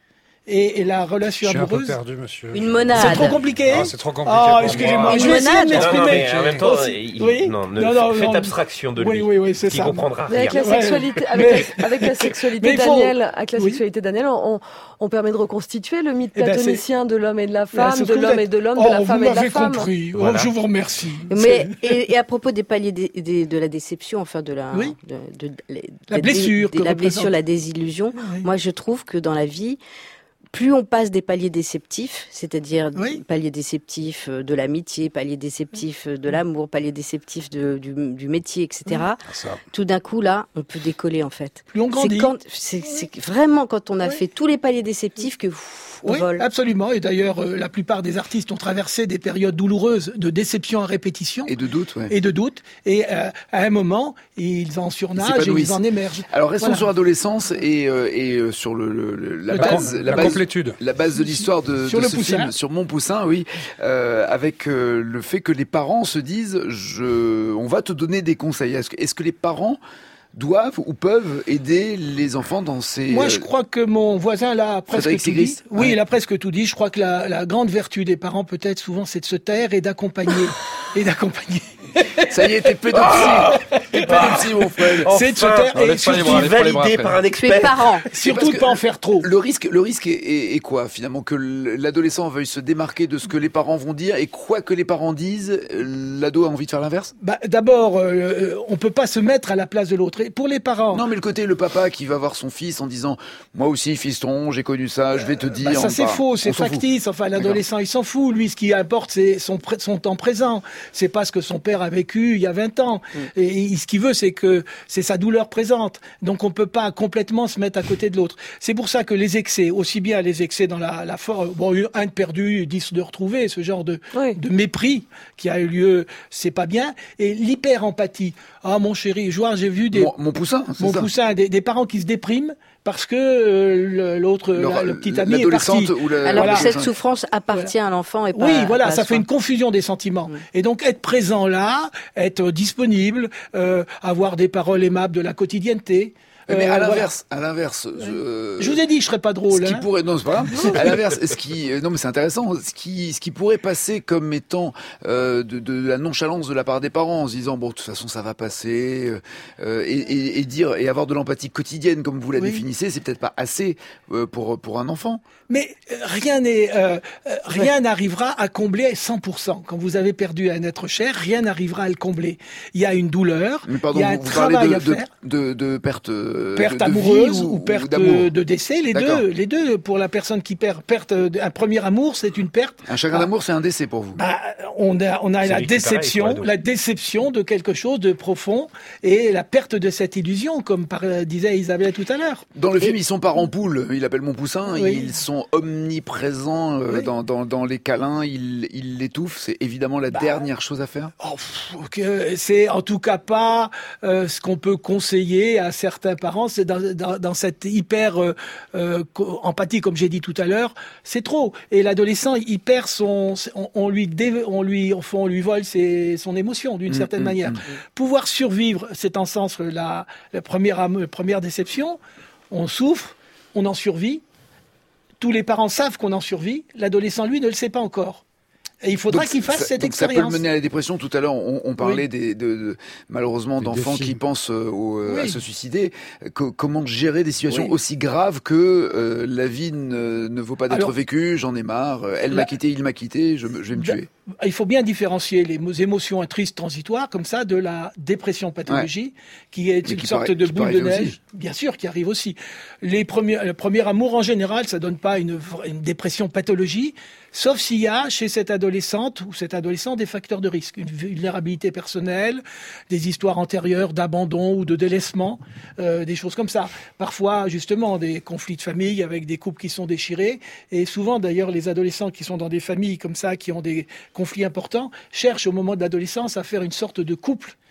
et, et la relation Je suis un peu amoureuse. perdu, monsieur. Une monade. C'est trop compliqué. Ah, c'est trop compliqué. Ah, pour excusez-moi. moi. Je vais essayer de Une monade. Non, non, m'exprimer. mais en même temps, Aussi. il- Oui. non, ne Non, non, faites non. abstraction de lui. Oui, oui, oui, c'est qui ça. comprendra Mais avec rien. la Ouais. sexualité, avec, Mais- la, avec la sexualité Mais il faut- Daniel, avec la Oui. sexualité Daniel, on, on permet de reconstituer le mythe Eh ben, platonicien de l'homme et de la Là, femme, c'est ce de que vous l'homme êtes. et de l'homme, Oh, de la femme vous et de la m'avez femme. compris. Oh, Voilà. je vous remercie. Mais et, et à propos des paliers des- des- de la déception, enfin de la Oui. de, de- de- La de- blessure de que la représente. blessure, la désillusion. Oui. Moi, je trouve que dans la vie, plus on passe des paliers déceptifs, c'est-à-dire Oui. paliers déceptifs euh, de l'amitié, paliers déceptifs euh, de l'amour, paliers déceptifs de, du, du métier, et cetera. Ah, ça. Tout d'un coup, là, on peut décoller en fait. Plus on C'est grandit. quand, c'est, c'est vraiment quand on a Oui. fait tous les paliers déceptifs que pff, on Oui, vole. absolument. Et d'ailleurs, euh, la plupart des artistes ont traversé des périodes douloureuses de déception à répétition Et de doute, ouais. et de doute. Et euh, à un moment, ils en surnagent et s'épanouissent. ils en émergent. Alors restons Voilà. sur l'adolescence et, euh, et euh, sur le, le- le- la Le base, thème. la La base, complétude. la base de l'histoire de, Sur de le ce poussin. film, sur Mon Poussin, oui, euh, avec euh, le fait que les parents se disent, je, on va te donner des conseils. Est-ce que, est-ce que les parents doivent ou peuvent aider les enfants dans ces... Moi, je euh, crois que mon voisin là a presque Frédéric tout dit. Sigrist. Oui, Ouais. il a presque tout dit. Je crois que la, la grande vertu des parents, peut-être souvent, c'est de se taire et d'accompagner. et d'accompagner. Ça y est, t'es pédopsie. T'es pédopsie, mon frère. C'est de se taire on et laisse pas les surtout, bras, laisse pas les bras, Validé après. par un Tu es expert. parent. surtout Parce de que pas en faire trop. Le risque, le risque est, est- est quoi finalement? Que l'adolescent veuille se démarquer de ce que les parents vont dire et quoi que les parents disent, l'ado a envie de faire l'inverse? Bah, d'abord, euh, on peut pas se mettre à la place de l'autre. Et pour les parents, Non, mais le côté, le papa qui va voir son fils en disant, moi aussi, fiston, j'ai connu ça, je vais te dire. bah, ça on c'est va- faux, on c'est s'en fout. factice. Enfin, l'adolescent, il s'en fout. Lui, ce qui importe, c'est son, pré- son temps présent. C'est pas ce que son père a vécu il y a vingt ans. Et, et ce qu'il veut, c'est que c'est sa douleur présente. Donc, on peut pas complètement se mettre à côté de l'autre. C'est pour ça que les excès, aussi bien les excès dans la, la forme, bon, un de perdu, dix de retrouvé, ce genre de, Oui. de mépris qui a eu lieu, c'est pas bien. Et l'hyper-empathie. Ah, mon chéri, je vois, j'ai vu des, Mon, mon poussin, c'est mon ça. poussin, des, des parents qui se dépriment parce que euh, le- l'autre, Leur- la- le petit ami est parti. l'adolescente ou le- Alors Voilà. que cette souffrance appartient à l'enfant et pas. Oui, voilà, pas à ça soi. fait une confusion des sentiments. Et donc être présent là, être disponible, euh, avoir des paroles aimables de la quotidienneté. Mais euh, à voilà. l'inverse, à l'inverse, je... Je vous ai dit, je serais pas drôle. Ce qui hein. pourrait, non, c'est pas grave. À l'inverse, ce qui, euh, non, mais c'est intéressant. Ce qui, ce qui pourrait passer comme étant euh, de, de la nonchalance de la part des parents, en se disant bon, de toute façon, ça va passer, euh, et, et, et dire et avoir de l'empathie quotidienne, comme vous la Oui. définissez, c'est peut-être pas assez euh, pour pour un enfant. Mais euh, rien n'est, euh, euh, rien n'arrivera à combler cent pour cent. Quand vous avez perdu un être cher, rien n'arrivera à le combler. Il y a une douleur, Mais pardon, il y a un vous, vous parlez travail de, à de, faire. de, de perte, euh, Perte de, de amoureuse vie ou, perte d'amour. de décès, les D'accord. deux, les deux. Pour la personne qui perd, perte, un premier amour, c'est une perte. Un chagrin Ah. d'amour, c'est un décès pour vous. Bah, on a, on a C'est la lui qui est pareil, déception, quoi, la déception de quelque chose de profond et la perte de cette illusion, comme par, euh, disait Isabelle tout à l'heure. Dans le film, ils sont parents poules. Il appelle mon poussin. Oui. Ils sont omniprésents euh, Oui. dans, dans, dans les câlins. Ils il l'étouffent. C'est évidemment la Bah. dernière chose à faire. Oh, pff, que c'est en tout cas pas euh, ce qu'on peut conseiller à certains parents. C'est dans, dans, dans cette hyper euh, euh, co- empathie, comme j'ai dit tout à l'heure, c'est trop. Et l'adolescent, il perd son, on, on lui, dé, on lui, au fond, on lui vole ses, son émotion d'une Mm, certaine mm, manière. mm. Pouvoir survivre, c'est en sens la, la première, am- première déception. On souffre, on en survit. Tous les parents savent qu'on en survit. L'adolescent, lui, ne le sait pas encore. Et il faudra Donc, qu'il fasse ça- cette donc ça peut expérience. le mener à la dépression. Tout à l'heure, on, on parlait Oui. des, de, de- malheureusement Des d'enfants défis. qui pensent euh, au, euh, à Oui. se suicider. Co- comment gérer des situations Oui. aussi graves que euh, la vie ne, ne vaut pas d'être Alors, vécue, j'en ai marre, euh, elle la- m'a quitté, il m'a quitté, je, me- je vais me Da- tuer. Il faut bien différencier les mo- émotions tristes transitoires, comme ça, de la dépression pathologie, qui est Mais une qui sorte paraît- de qui boule peut de arriver neige. aussi. Bien sûr, qui arrive aussi. Les premiers, le premier amour, en général, ça donne pas une, vra- une dépression pathologie, sauf s'il y a chez cette adolescente ou cet adolescent des facteurs de risque, une vulnérabilité personnelle, des histoires antérieures d'abandon ou de délaissement, euh, des choses comme ça. Parfois, justement, des conflits de famille avec des couples qui sont déchirés. Et souvent, d'ailleurs, les adolescents qui sont dans des familles comme ça, qui ont des conflits importants, cherchent au moment de l'adolescence à faire une sorte de couple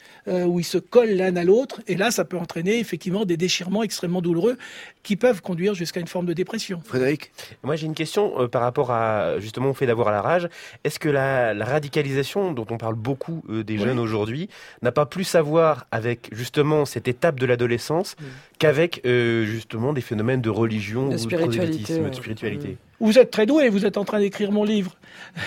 euh, où ils se collent l'un à l'autre, et là, ça peut entraîner effectivement des déchirements extrêmement douloureux qui peuvent conduire jusqu'à une forme de dépression. Frédéric ? Moi, j'ai une question euh, par rapport à justement au fait d'avoir la rage. Est-ce que la, la radicalisation, dont on parle beaucoup euh, des jeunes Oui. aujourd'hui, n'a pas plus à voir avec justement cette étape de l'adolescence Oui. qu'avec euh, justement des phénomènes de religion De ou spiritualité, de prosélytisme, ouais. de spiritualité? Vous êtes très doué, vous êtes en train d'écrire mon livre.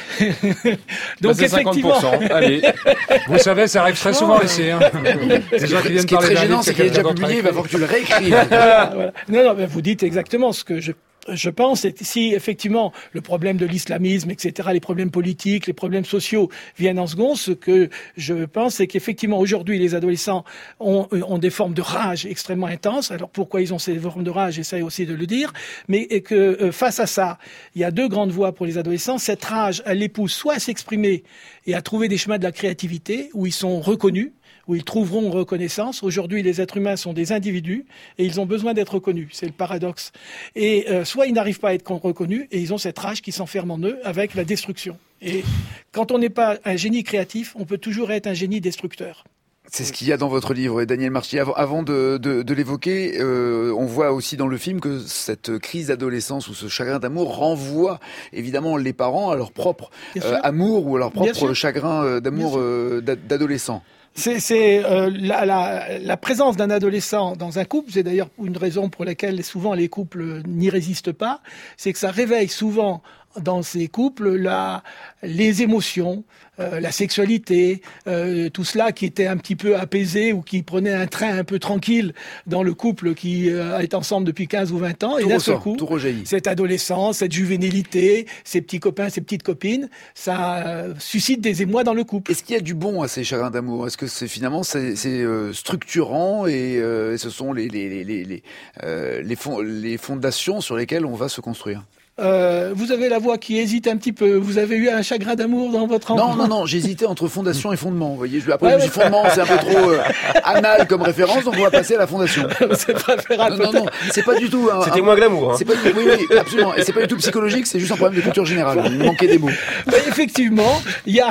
Bah, c'est cinquante pour cent. Allez. Vous savez, ça arrive très souvent ici. Hein. Des gens qui viennent Ce qui est parler très d'un gênant, livre c'est que qu'il est déjà quelqu'un d'autre a publié, il va écrit. falloir que tu le réécrives. Voilà. Non, non, mais vous dites exactement ce que je Je pense que si effectivement le problème de l'islamisme, et cetera, les problèmes politiques, les problèmes sociaux viennent en second, ce que je pense, c'est qu'effectivement aujourd'hui les adolescents ont, ont des formes de rage extrêmement intenses. Alors pourquoi ils ont ces formes de rage, j'essaie aussi de le dire, mais et que euh, face à ça, il y a deux grandes voies pour les adolescents. Cette rage, elle les pousse soit à s'exprimer et à trouver des chemins de la créativité où ils sont reconnus, où ils trouveront reconnaissance. Aujourd'hui, les êtres humains sont des individus et ils ont besoin d'être reconnus. C'est le paradoxe. Et euh, soit ils n'arrivent pas à être reconnus et ils ont cette rage qui s'enferme en eux avec la destruction. Et quand on n'est pas un génie créatif, on peut toujours être un génie destructeur. C'est ce qu'il y a dans votre livre, Daniel Marchier. Avant, avant de, de, de l'évoquer, euh, on voit aussi dans le film que cette crise d'adolescence ou ce chagrin d'amour renvoie évidemment les parents à leur propre euh, amour ou à leur propre chagrin euh, d'amour euh, d'adolescent. C'est, c'est euh, la, la, la présence d'un adolescent dans un couple, c'est d'ailleurs une raison pour laquelle souvent les couples n'y résistent pas, c'est que ça réveille souvent dans ces couples la, les émotions, euh, la sexualité, euh, tout cela qui était un petit peu apaisé ou qui prenait un train un peu tranquille dans le couple qui euh, est ensemble depuis quinze ou vingt ans. Tout et d'un ressort, seul coup, tout rejaillit. cette adolescence, cette juvénilité, ces petits copains, ces petites copines, ça euh, suscite des émois dans le couple. Est-ce qu'il y a du bon à ces chagrins d'amour ? Est-ce que c'est finalement c'est, c'est euh, structurant et euh, ce sont les les les les les, euh, les, fond, les fondations sur lesquelles on va se construire ? Euh, vous avez la voix qui hésite un petit peu. Vous avez eu un chagrin d'amour dans votre enfance ? Non, non, non, j'hésitais entre fondation et fondement. Vous voyez, je, après, Ouais, je me suis dit, fondement, c'est un peu trop euh, anal comme référence, donc on va passer à la fondation. C'est préférable. Non, non, non, c'est pas du tout. Un, C'était un, moins glamour. Hein. C'est pas, oui, oui, absolument. Et c'est pas du tout psychologique, c'est juste un problème de culture générale. Il manquait des mots. Mais effectivement, il y a,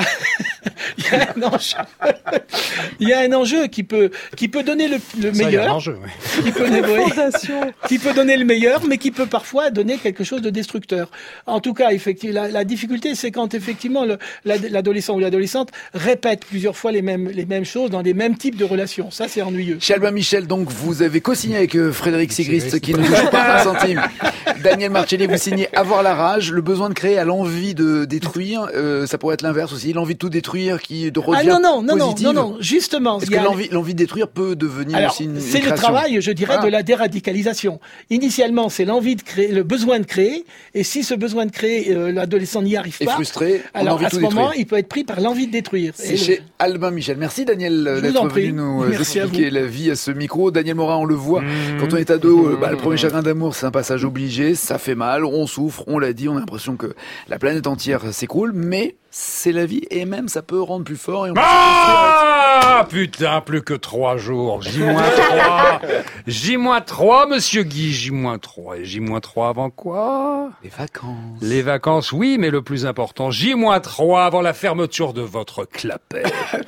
il y a un enjeu. Il y a un enjeu qui peut, qui peut donner le, le Ça, meilleur. il y a un enjeu, oui. Qui peut, donner, qui peut donner le meilleur, mais qui peut parfois donner quelque chose de destructeur. En tout cas, effectivement, la, la difficulté, c'est quand effectivement le, l'adolescent ou l'adolescente répète plusieurs fois les mêmes, les mêmes choses dans les mêmes types de relations. Ça, c'est ennuyeux. Chez Albin Michel, donc, vous avez co-signé avec euh, Frédéric Sigrist, qui ne touche pas un centime. Daniel Marcelli, vous signez Avoir la rage, le besoin de créer à l'envie de détruire. Euh, ça pourrait être l'inverse aussi, l'envie de tout détruire qui de revient Ah non, non, non, positive. non, non, non, justement. Est-ce il y que a- l'envie, l'envie de détruire peut devenir Alors, aussi une, une c'est le création. travail, je dirais, Ah. de la déradicalisation. Initialement, c'est l'envie de créer, le besoin de créer, et si ce besoin de créer, euh, l'adolescent n'y arrive Et pas, frustré, on a alors envie de à ce tout moment, détruire. il peut être pris par l'envie de détruire. C'est Et chez Albin Michel. Merci Daniel Je vous d'être en prie. venu nous euh, Merci à expliquer vous. la vie à ce micro. Daniel Morin, on le voit, quand on est ado, euh, bah, le premier chagrin d'amour, c'est un passage obligé, ça fait mal, on souffre, on l'a dit, on a l'impression que la planète entière s'écroule, mais c'est la vie et même ça peut rendre plus fort. Et on peut se Ah putain, plus que trois jours. J moins trois. J moins trois, monsieur Guy. J moins trois. Et J moins trois avant quoi ? Les vacances. Les vacances, oui, mais le plus important, J moins trois avant la fermeture de votre clapet.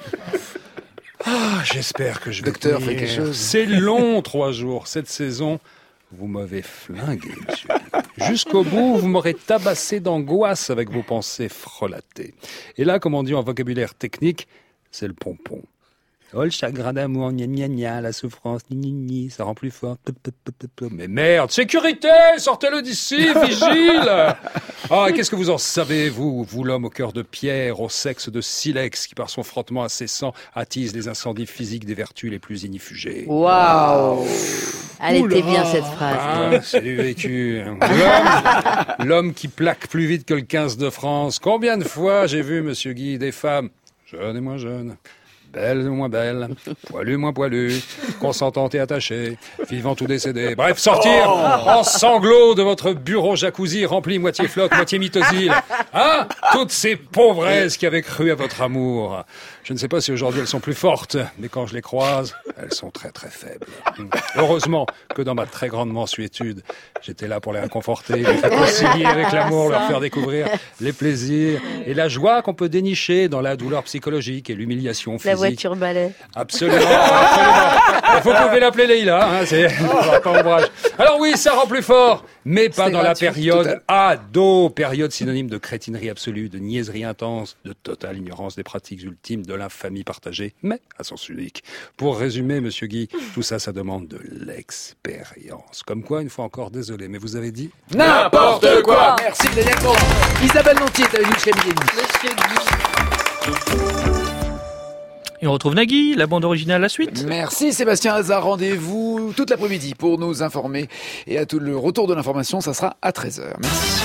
Ah, j'espère que je vais Docteur, tenir. fais quelque chose. C'est long, trois jours. Cette saison, vous m'avez flingué, monsieur. Jusqu'au bout, vous m'aurez tabassé d'angoisse avec vos pensées frelatées. Et là, comme on dit en vocabulaire technique, c'est le pompon. Oh, le chagrin d'amour, gna gna gna, la souffrance, ni ni ni, ça rend plus fort. Peu, peu, peu, peu, peu. Mais merde, sécurité, sortez-le d'ici, vigile. Ah, qu'est-ce que vous en savez, vous, vous l'homme au cœur de pierre, au sexe de silex, qui par son frottement incessant attise les incendies physiques des vertus les plus inifugées. Waouh. Elle Oula. était bien cette phrase. Ah, c'est du vécu. L'homme, l'homme qui plaque plus vite que le quinze de France. Combien de fois j'ai vu, monsieur Guy, des femmes, jeunes et moins jeunes, belles ou moins belles, poilues moins poilues, consentantes et attachées, vivantes ou décédées. Bref, sortir en sanglots de votre bureau jacuzzi rempli moitié flotte, moitié mitosile. Hein? Toutes ces pauvresses qui avaient cru à votre amour. Je ne sais pas si aujourd'hui elles sont plus fortes, mais quand je les croise, elles sont très très faibles. Heureusement que dans ma très grande mansuétude, j'étais là pour les réconforter, les réconcilier avec l'amour, leur faire découvrir les plaisirs et la joie qu'on peut dénicher dans la douleur psychologique et l'humiliation physique. La voiture balai. Absolument, absolument. Il faut que vous pouvez l'appeler Leïla, hein, c'est pas ombrage. Alors oui, ça rend plus fort, mais pas C'est dans gratuit, la période total. ado, période synonyme de crétinerie absolue, de niaiserie intense, de totale ignorance des pratiques ultimes, de l'infamie partagée, mais à sens unique. Pour résumer, monsieur Guy, tout ça, ça demande de l'expérience. Comme quoi, une fois encore, désolé, mais vous avez dit N'importe quoi. Merci Daniel Morin. Isabelle Nanty est avec nous chez Midi. Monsieur Guy. Et on retrouve Nagui, la bande originale, la suite. Merci Sébastien Hazard. Rendez-vous toute l'après-midi pour nous informer. Et à tout le retour de l'information, ça sera à treize heures. Merci.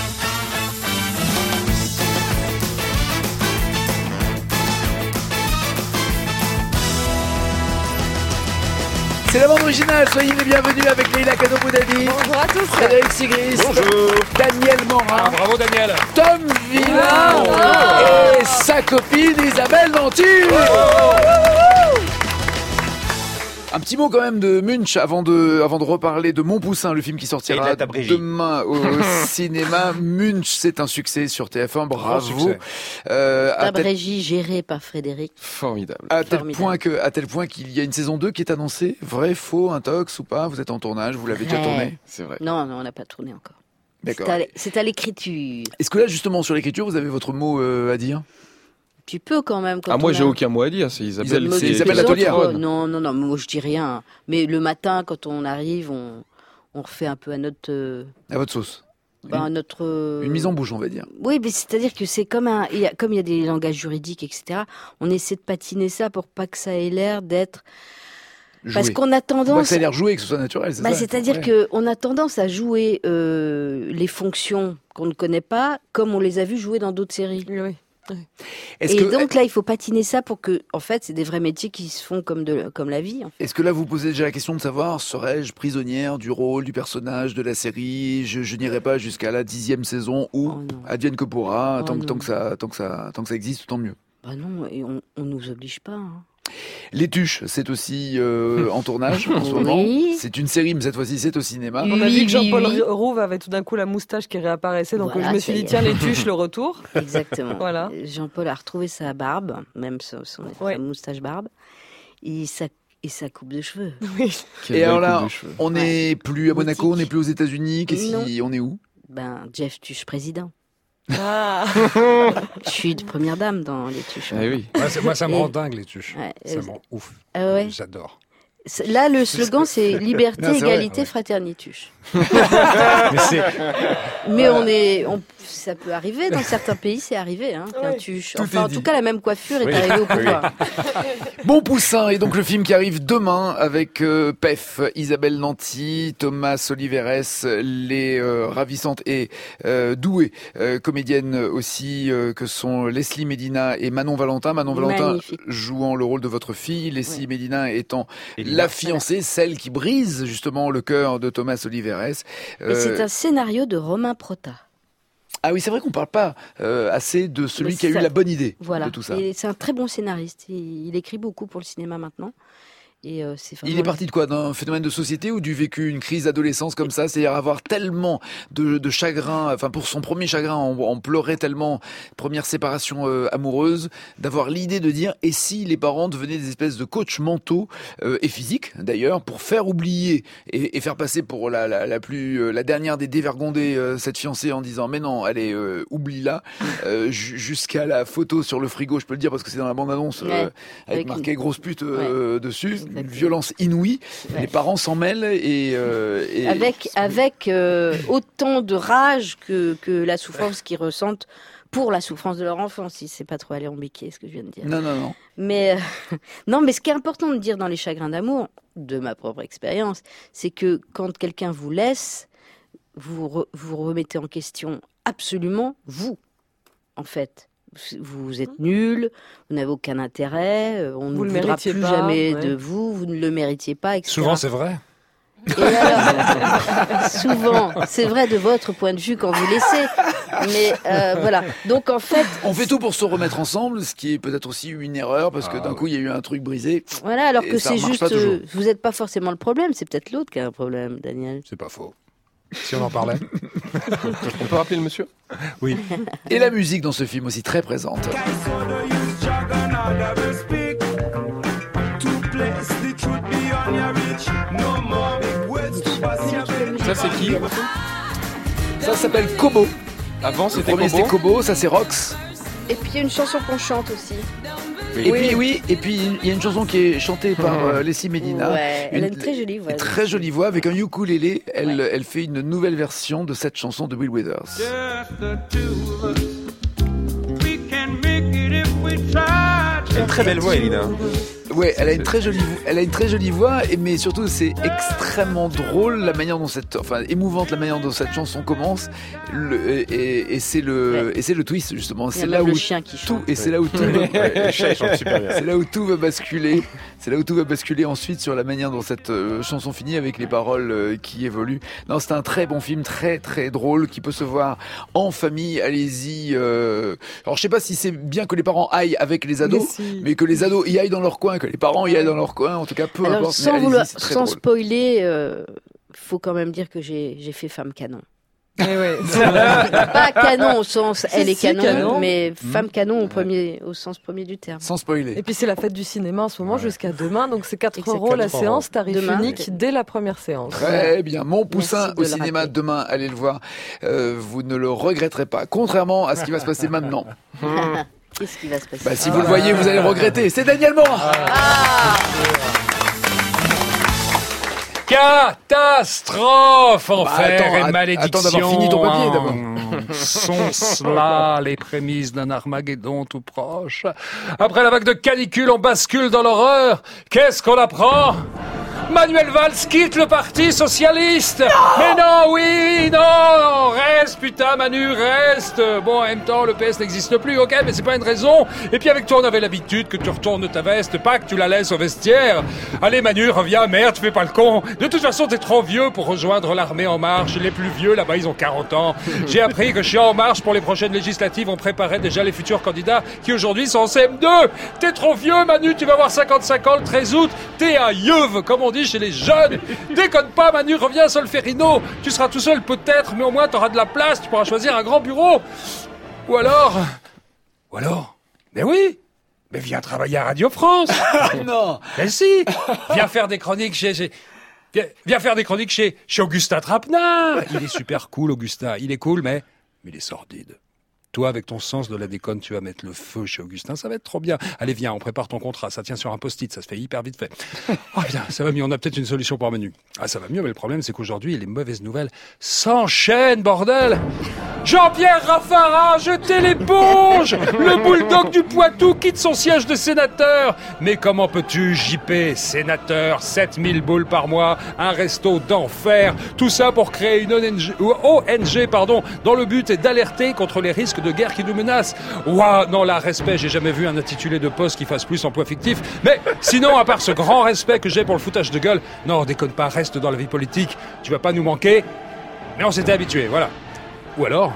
C'est la bande originale, soyez les bienvenus avec Leïla Kano-Boudadi. Bonjour à tous. Frédéric Sigris. Bonjour. Daniel Morin. Ah, bravo Daniel. Tom Villa. Oh. Et sa copine Isabelle Nanty. Un petit mot quand même de Munch avant de, avant de reparler de Mon Poussin, le film qui sortira Et de la Tabrégie. demain au cinéma. Munch, c'est un succès sur T F un, bravo. succès. Euh, à Table tel, régie gérée par Frédéric. Formidable. à tel Formidable. point que, à tel point qu'il y a une saison deux qui est annoncée. Vrai, faux, intox ou pas? Vous êtes en tournage, vous l'avez déjà Ouais. tourné? C'est vrai. Non, non, on n'a pas tourné encore. D'accord. C'est à l'- C'est à l'écriture. Est-ce que là, justement, sur l'écriture, vous avez votre mot euh, à dire? Tu peux quand même. Quand Ah, moi, on j'ai a- aucun mot à dire. C'est Isabelle. Isabelle- c'est qui- Isabelle qui- Latolière. Oh, non, non, non, moi je dis rien. Mais le matin, quand on arrive, on, on refait un peu à notre. euh, À votre sauce. bah, à notre euh, Une mise en bouche, on va dire. Oui, mais c'est-à-dire que c'est comme un, il y a, comme il y a des langages juridiques, et cetera. On essaie de patiner ça pour pas que ça ait l'air d'être. Parce Jouer. qu'on a Faut pas que tendance. ça ait l'air joué, que ce soit naturel, c'est Bah, ça? c'est-à-dire Ouais. que on a tendance à jouer euh, les fonctions qu'on ne connaît pas, comme on les a vues jouer dans d'autres séries. Oui, oui. Est-ce Et que, donc là, il faut patiner ça pour que, en fait, c'est des vrais métiers qui se font comme de, comme la vie. En fait. est-ce que là, vous posez déjà la question de savoir, serais-je prisonnière du rôle, du personnage, de la série? Je, je n'irai pas jusqu'à la dixième saison ou Oh non. advienne que pourra, Oh tant, que- non. tant, que ça, tant, que ça, tant que ça existe, tant mieux. Bah non, et on, on nous oblige pas. hein. Les Tuches, c'est aussi euh, en tournage en ce moment. Oui. C'est une série, mais cette fois-ci, c'est au cinéma. On a Oui, vu que Jean-Paul oui, oui. Rouve avait tout d'un coup la moustache qui réapparaissait, donc Voilà, je me ça suis y dit, est. tiens, les tuches, le retour. Exactement. Voilà. Jean-Paul a retrouvé sa barbe, même son, son- Ouais. sa moustache barbe, et sa, et sa coupe de cheveux. Oui. Quelle Et belle alors coupe là, de cheveux. on n'est plus à Monaco, Mythique. on n'est plus aux États-Unis. Qu'est-ce qui- on est où? Ben, Jeff Tuche président. Ah. Je suis de première dame dans les Tuches. Eh oui. Moi, c'est- moi, ça me Et- rend dingue les tuches. Ouais, Ça euh, me rend ouf. Ah ouais. J'adore. C'est- Là, le slogan, c'est liberté, Non, c'est vrai, égalité, ouais. fraternitus. Mais c'est Mais on est, on, ça peut arriver dans certains pays, c'est arrivé, hein, qu'un Ouais. tuche. Tout Enfin, est en dit. tout cas, la même coiffure est Oui. arrivée au pouvoir. Bon Poussin, et donc le film qui arrive demain avec euh, P E F, Isabelle Nanty, Thomas Oliveres, les euh, ravissantes et euh, douées euh, comédiennes aussi euh, que sont Leslie Medina et Manon Valentin. Manon Valentin Magnifique. jouant le rôle de votre fille, Leslie Ouais. Medina étant Elina. la fiancée, celle qui brise justement le cœur de Thomas Oliveres. Et Euh, c'est un scénario de Romain Prota. Ah oui, c'est vrai qu'on parle pas euh, assez de celui Mais qui a eu ça- la bonne idée Voilà. de tout ça. Et c'est un très bon scénariste. Il, il écrit beaucoup pour le cinéma maintenant. Et euh, c'est Il vraiment- est parti de quoi? D'un phénomène de société ou du vécu, une crise d'adolescence comme ça? C'est-à-dire avoir tellement de, de chagrin, enfin pour son premier chagrin, on, on pleurait tellement, première séparation euh, amoureuse, d'avoir l'idée de dire, et si les parents devenaient des espèces de coachs mentaux euh, et physiques d'ailleurs, pour faire oublier et, et faire passer pour la, la, la plus, euh, la dernière des dévergondées euh, cette fiancée en disant, mais non, allez, euh, oublie-la, euh, ju- jusqu'à la photo sur le frigo, je peux le dire parce que c'est dans la bande-annonce, euh, Ouais. avec, Avec marqué une- grosse pute euh, dessus. Une Exactement. violence inouïe. Ouais. Les parents s'en mêlent et, euh, et- Avec, avec euh, autant de rage que, que la souffrance qu'ils ressentent pour la souffrance de leur enfant, si c'est pas trop alambiqué ce que je viens de dire. Non, non, non. Mais euh, non, mais ce qui est important de dire dans les chagrins d'amour, de ma propre expérience, c'est que quand quelqu'un vous laisse, vous re- vous remettez en question absolument vous, en fait. Vous êtes nul, vous n'avez aucun intérêt, euh, on Vous ne le voudra méritiez plus pas, jamais ouais. de vous, vous ne le méritiez pas, et cetera. souvent c'est vrai. Et alors, souvent, c'est vrai de votre point de vue quand vous laissez, mais euh, voilà. Donc en fait, on fait tout pour se remettre ensemble, ce qui est peut-être aussi une erreur parce que ah, d'un ouais. coup il y a eu un truc brisé. Voilà, alors que c'est juste, euh, vous n'êtes pas forcément le problème, c'est peut-être l'autre qui a un problème, Daniel. C'est pas faux. Si on en parlait. On peut rappeler le monsieur ? Oui. Et la musique dans ce film aussi très présente. Ça c'est qui ? Ça s'appelle Kobo. Avant c'était Kobo. C'était Kobo, ça c'est Rox. Et puis il y a une chanson qu'on chante aussi. Et oui. puis oui, et puis il y a une chanson qui est chantée par euh, Leslie Medina. Ouais, elle une, a une très jolie voix. Une très jolie voix avec un ukulélé. Elle, ouais. elle fait une nouvelle version de cette chanson de Bill Withers. Une très belle voix, Elina. Ouais, elle a une très jolie, elle a une très jolie voix, mais surtout c'est extrêmement drôle la manière dont cette, enfin émouvante la manière dont cette chanson commence, le, et, et c'est le, ouais. et c'est le twist justement, c'est là où le chien qui tout, chante, et c'est là où tout, ouais, c'est là où tout va basculer, c'est là où tout va basculer ensuite sur la manière dont cette euh, chanson finit avec les paroles euh, qui évoluent. Non, c'est un très bon film, très très drôle, qui peut se voir en famille. Allez-y. Euh... Alors je sais pas si c'est bien que les parents aillent avec les ados, mais, si. mais que les ados y aillent dans leur coin. Que les parents y aillent dans leur coin, en tout cas, peu Alors, importe. Sans, mais vouloir, sans sans drôle. spoiler, euh, faut quand même dire que j'ai, j'ai fait femme canon. Eh ouais. Pas canon au sens elle est si, canon, canon, mais mmh. femme canon au, premier, au sens premier du terme. Sans spoiler. Et puis c'est la fête du cinéma en ce moment ouais. jusqu'à demain, donc c'est quatre Exactement. euros la séance, tarif demain, unique ouais. dès la première séance. Très bien. Mon poussin au cinéma rater. demain, allez le voir. Euh, vous ne le regretterez pas, contrairement à ce qui va se passer maintenant. Qu'est-ce qui va se passer bah, Si ah vous le voyez, vous allez le regretter. C'est Daniel Morin. Ah. Catastrophe, enfer bah, attends, et malédiction. Attends d'avoir fini ton papier d'abord. Sont cela les prémices d'un Armageddon tout proche? Après la vague de canicule, on bascule dans l'horreur. Qu'est-ce qu'on apprend? Manuel Valls quitte le Parti Socialiste. Non Mais non, oui, non, reste, putain, Manu, reste. Bon, en même temps, le P S n'existe plus, ok, mais c'est pas une raison. Et puis avec toi, on avait l'habitude que tu retournes ta veste, pas que tu la laisses au vestiaire. Allez, Manu, reviens, merde, fais pas le con. De toute façon, t'es trop vieux pour rejoindre l'armée En Marche. Les plus vieux, là-bas, ils ont quarante ans. J'ai appris que chez En Marche, pour les prochaines législatives, on préparait déjà les futurs candidats qui aujourd'hui sont en C M deux. T'es trop vieux, Manu, tu vas avoir cinquante-cinq ans le treize août. T'es un yeuve, comme on dit chez les jeunes. Déconne pas, Manu, reviens à Solferino. Tu seras tout seul peut-être, mais au moins t'auras de la place, tu pourras choisir un grand bureau. Ou alors... Ou alors... Mais oui, mais viens travailler à Radio France. Non. Mais si, viens faire des chroniques chez... chez... Viens, viens faire des chroniques chez, chez Augustin Trapenard. Il est super cool, Augustin. Il est cool, mais, mais il est sordide. Toi, avec ton sens de la déconne, tu vas mettre le feu chez Augustin. Ça va être trop bien. Allez, viens, on prépare ton contrat. Ça tient sur un post-it. Ça se fait hyper vite fait. Oh, bien, ça va mieux. On a peut-être une solution pour Manu. Ah, ça va mieux, mais le problème, c'est qu'aujourd'hui, les mauvaises nouvelles s'enchaînent, bordel. Jean-Pierre Raffarin a jeté l'éponge. Le bulldog du Poitou quitte son siège de sénateur. Mais comment peux-tu, J P, sénateur, sept mille boules par mois, un resto d'enfer, tout ça pour créer une O N G, O N G pardon, dont le but est d'alerter contre les risques de guerre qui nous menacent. Ouah, non, là, respect, j'ai jamais vu un intitulé de poste qui fasse plus emploi fictif. Mais sinon, à part ce grand respect que j'ai pour le foutage de gueule, non, déconne pas, reste dans la vie politique. Tu vas pas nous manquer. Mais on s'était habitués, voilà. Ou alors...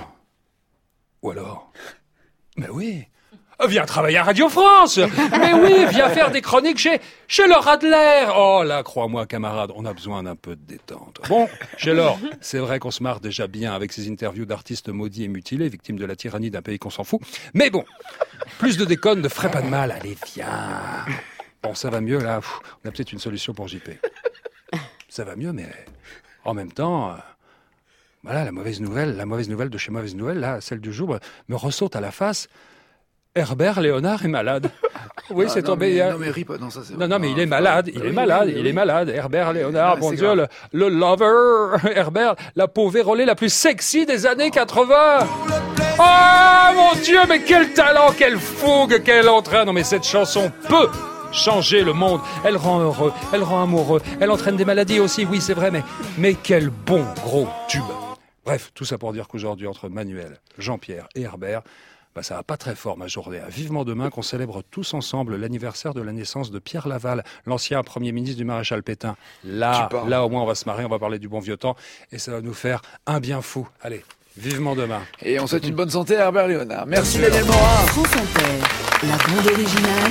Ou alors... Mais oui... Viens travailler à Radio France. Mais oui, viens faire des chroniques chez, chez Laure Adler. Oh là, crois-moi, camarade, on a besoin d'un peu de détente. Bon, chez Laure, c'est vrai qu'on se marre déjà bien avec ces interviews d'artistes maudits et mutilés, victimes de la tyrannie d'un pays qu'on s'en fout. Mais bon, plus de déconne ne ferait pas de mal. Allez, viens. Bon, ça va mieux, là. On a peut-être une solution pour J P. Ça va mieux, mais en même temps... Voilà, la mauvaise nouvelle, la mauvaise nouvelle de chez Mauvaise Nouvelle, là, celle du jour, me ressaute à la face... Herbert Léonard est malade. Oui, ah, c'est non, tombé. Mais, hein. non, mais pas, non, ça c'est. Non, non, mais il est malade. Il oui, est malade. Oui, oui, il oui. est malade. Il est malade. Herbert Léonard, ah, bon Dieu, le, le lover. Herbert, la peau vérolée la plus sexy des années quatre-vingts. Oh mon Dieu, mais quel talent, quelle fougue, quel entrain. Non, mais cette chanson peut changer le monde. Elle rend heureux, elle rend amoureux, elle entraîne des maladies aussi. Oui, c'est vrai, mais mais quel bon gros tube. Bref, tout ça pour dire qu'aujourd'hui, entre Manuel, Jean-Pierre et Herbert, Bah, ça va pas très fort, ma journée. Vivement demain qu'on célèbre tous ensemble l'anniversaire de la naissance de Pierre Laval, l'ancien Premier ministre du maréchal Pétain. Là, là au moins on va se marrer, on va parler du bon vieux temps et ça va nous faire un bien fou. Allez, vivement demain. Et on souhaite une bonne santé à Herbert Léonard. Merci Daniel Morin. France Inter, la bande originale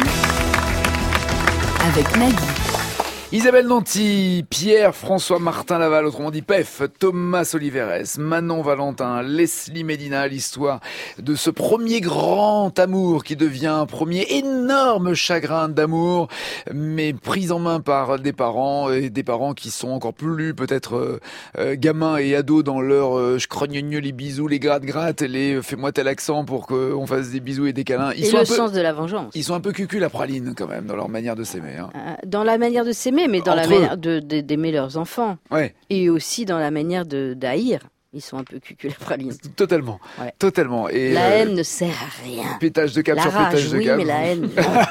avec Nagui. Isabelle Nanty, Pierre François Martin Laval, autrement dit P E F, Thomas Oliveres, Manon Valentin, Leslie Medina, l'histoire de ce premier grand amour qui devient un premier énorme chagrin d'amour, mais pris en main par des parents, et des parents qui sont encore plus peut-être euh, euh, gamins et ados dans leur euh, je crogne les bisous, les gratte-gratte, les fais-moi tel accent pour qu'on fasse des bisous et des câlins. Ils et sont le un peu, sens de la vengeance. Ils sont un peu cucul la praline quand même dans leur manière de s'aimer. Hein. Euh, dans la manière de s'aimer, mais dans Entre la eux. manière de, de, d'aimer leurs enfants. Ouais. Et aussi dans la manière de, d'haïr. Ils sont un peu cucul la praline. Totalement. Ouais. Totalement. Et la euh, haine ne sert à rien. Pétage de câble la sur rage, pétage de oui, câble. mais la haine.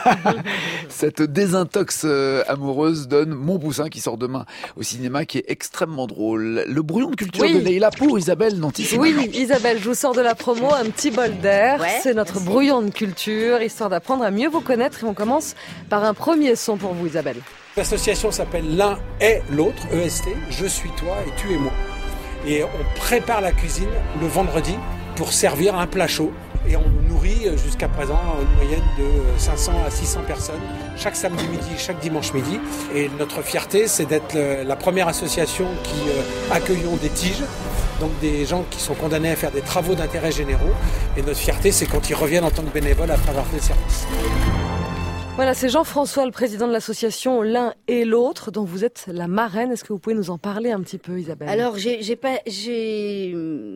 Cette désintox euh, amoureuse donne Mon Poussin qui sort demain au cinéma, qui est extrêmement drôle. Le brouillon de culture Oui. de Leïla pour Isabelle Nanty. Oui, Isabelle, je vous sors de la promo, un petit bol d'air. Ouais, c'est notre merci. brouillon de culture, histoire d'apprendre à mieux vous connaître. Et on commence par un premier son pour vous, Isabelle. L'association s'appelle L'un est l'autre, E S T, je suis toi et tu es moi. Et on prépare la cuisine le vendredi pour servir un plat chaud. Et on nourrit jusqu'à présent une moyenne de cinq cents à six cents personnes chaque samedi midi, chaque dimanche midi. Et notre fierté, c'est d'être la première association qui accueillons des tiges, donc des gens qui sont condamnés à faire des travaux d'intérêt généraux. Et notre fierté, c'est quand ils reviennent en tant que bénévoles après avoir fait le service. Voilà, c'est Jean-François, le président de l'association L'un et l'autre, dont vous êtes la marraine. Est-ce que vous pouvez nous en parler un petit peu, Isabelle ? Alors, j'ai, j'ai pas, j'ai,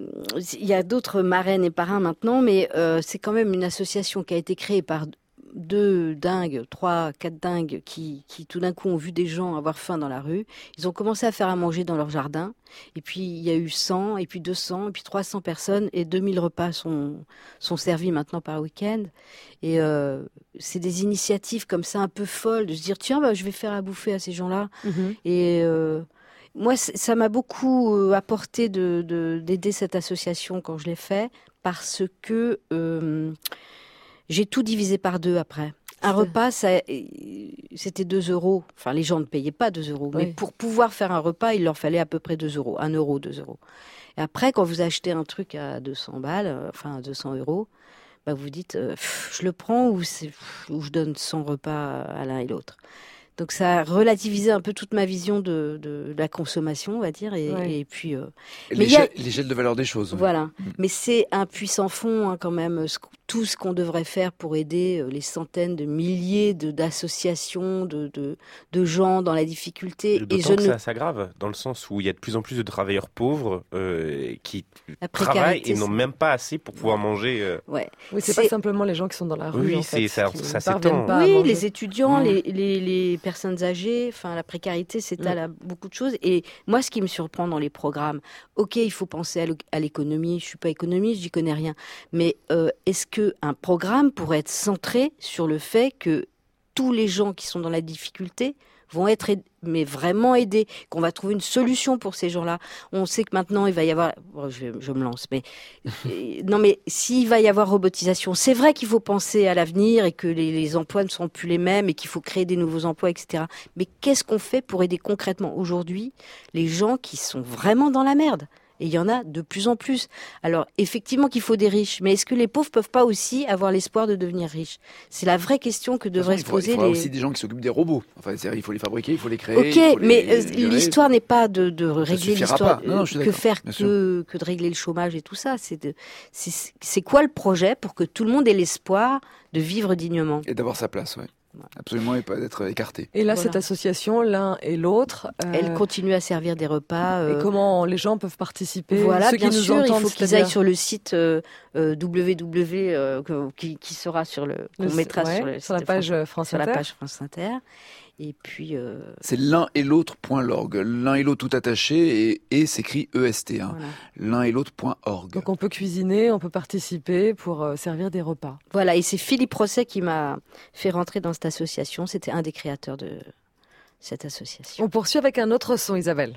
il y a d'autres marraines et parrains maintenant, mais euh, c'est quand même une association qui a été créée par deux dingues, trois, quatre dingues qui, qui tout d'un coup ont vu des gens avoir faim dans la rue. Ils ont commencé à faire à manger dans leur jardin. Et puis, il y a eu cent, et puis deux cents, et puis trois cents personnes, et deux mille repas sont, sont servis maintenant par week-end. Et euh, c'est des initiatives comme ça un peu folles, de se dire, tiens, bah, je vais faire à bouffer à ces gens-là. Mmh. Et euh, moi, ça m'a beaucoup euh, apporté de, de, d'aider cette association quand je l'ai fait, parce que euh, j'ai tout divisé par deux après. Un repas, ça, c'était deux euros. Enfin, les gens ne payaient pas deux euros. Oui. Mais pour pouvoir faire un repas, il leur fallait à peu près deux euros. Un euro, deux euros. Et après, quand vous achetez un truc à deux cents balles, euh, enfin à deux cents euros, bah vous dites, euh, pff, je le prends ou, c'est, pff, ou je donne cent repas à l'un et l'autre. Donc ça a relativisé un peu toute ma vision de, de, de la consommation, on va dire. Et, Ouais. et puis... Euh, L'échelle, a... l'échelle de valeur des choses. Voilà. Mmh. Mais c'est un puissant fond, hein, quand même, ce, tout ce qu'on devrait faire pour aider les centaines de milliers de, d'associations, de, de, de gens dans la difficulté. Et d'autant je que ne... ça s'aggrave, dans le sens où il y a de plus en plus de travailleurs pauvres euh, qui La travaillent précarité, et n'ont c'est- même pas assez pour pouvoir manger. euh. Ouais. Oui, c'est, C'est- pas simplement les gens qui sont dans la rue. Oui, en c'est- fait, ça- qui ça ne s'étend. parviennent pas à Oui, manger. les étudiants, Mmh. les, les, les personnes âgées, enfin la précarité s'étale Mmh. à beaucoup de choses. Et moi, ce qui me surprend dans les programmes, ok, il faut penser à, l'o- à l'économie. Je suis pas économiste, j'y connais rien. Mais euh, est-ce que un programme pourrait être centré sur le fait que tous les gens qui sont dans la difficulté vont être aidés, mais vraiment aidés, qu'on va trouver une solution pour ces gens-là. On sait que maintenant il va y avoir, bon, je, je me lance, mais euh, non, mais s'il va y avoir robotisation, c'est vrai qu'il faut penser à l'avenir et que les, les emplois ne sont plus les mêmes et qu'il faut créer des nouveaux emplois, et cetera. Mais qu'est-ce qu'on fait pour aider concrètement aujourd'hui les gens qui sont vraiment dans la merde? Et il y en a de plus en plus. Alors, effectivement qu'il faut des riches, mais est-ce que les pauvres peuvent pas aussi avoir l'espoir de devenir riches? C'est la vraie question que De toute devraient façon, se poser il faudra les... aussi des gens qui s'occupent des robots. Enfin, c'est-à-dire, il faut les fabriquer, il faut les créer. Ok, il faut les mais euh, gérer. l'histoire n'est pas de, de régler suffira l'histoire, pas. Non, non, je suis que d'accord, faire bien que, que de régler le chômage et tout ça. C'est, de, c'est, c'est quoi le projet pour que tout le monde ait l'espoir de vivre dignement? Et d'avoir sa place, oui. Absolument, et pas d'être écarté. Et là, Voilà. cette association, L'un et l'autre, euh, Elle continue à servir des repas. et euh, comment les gens peuvent participer? Voilà, Ceux bien qui nous sûr, il entendent, faut qu'ils c'est-à-dire- aillent sur le site euh, euh, w w w euh, que- qui, qui sera sur le, qu'on Le- mettra ouais, sur, le sur la site page France- France sur la Inter. page France Inter. Et puis, euh, C'est l'un et l'autre point l'org. L'un et l'autre tout attaché et, et s'écrit E S T. Hein. voilà. L'un et l'autre point org. Donc on peut cuisiner, on peut participer pour euh, servir des repas. Voilà, et c'est Philippe Rosset qui m'a fait rentrer dans cette association. C'était un des créateurs de cette association. On poursuit avec un autre son, Isabelle.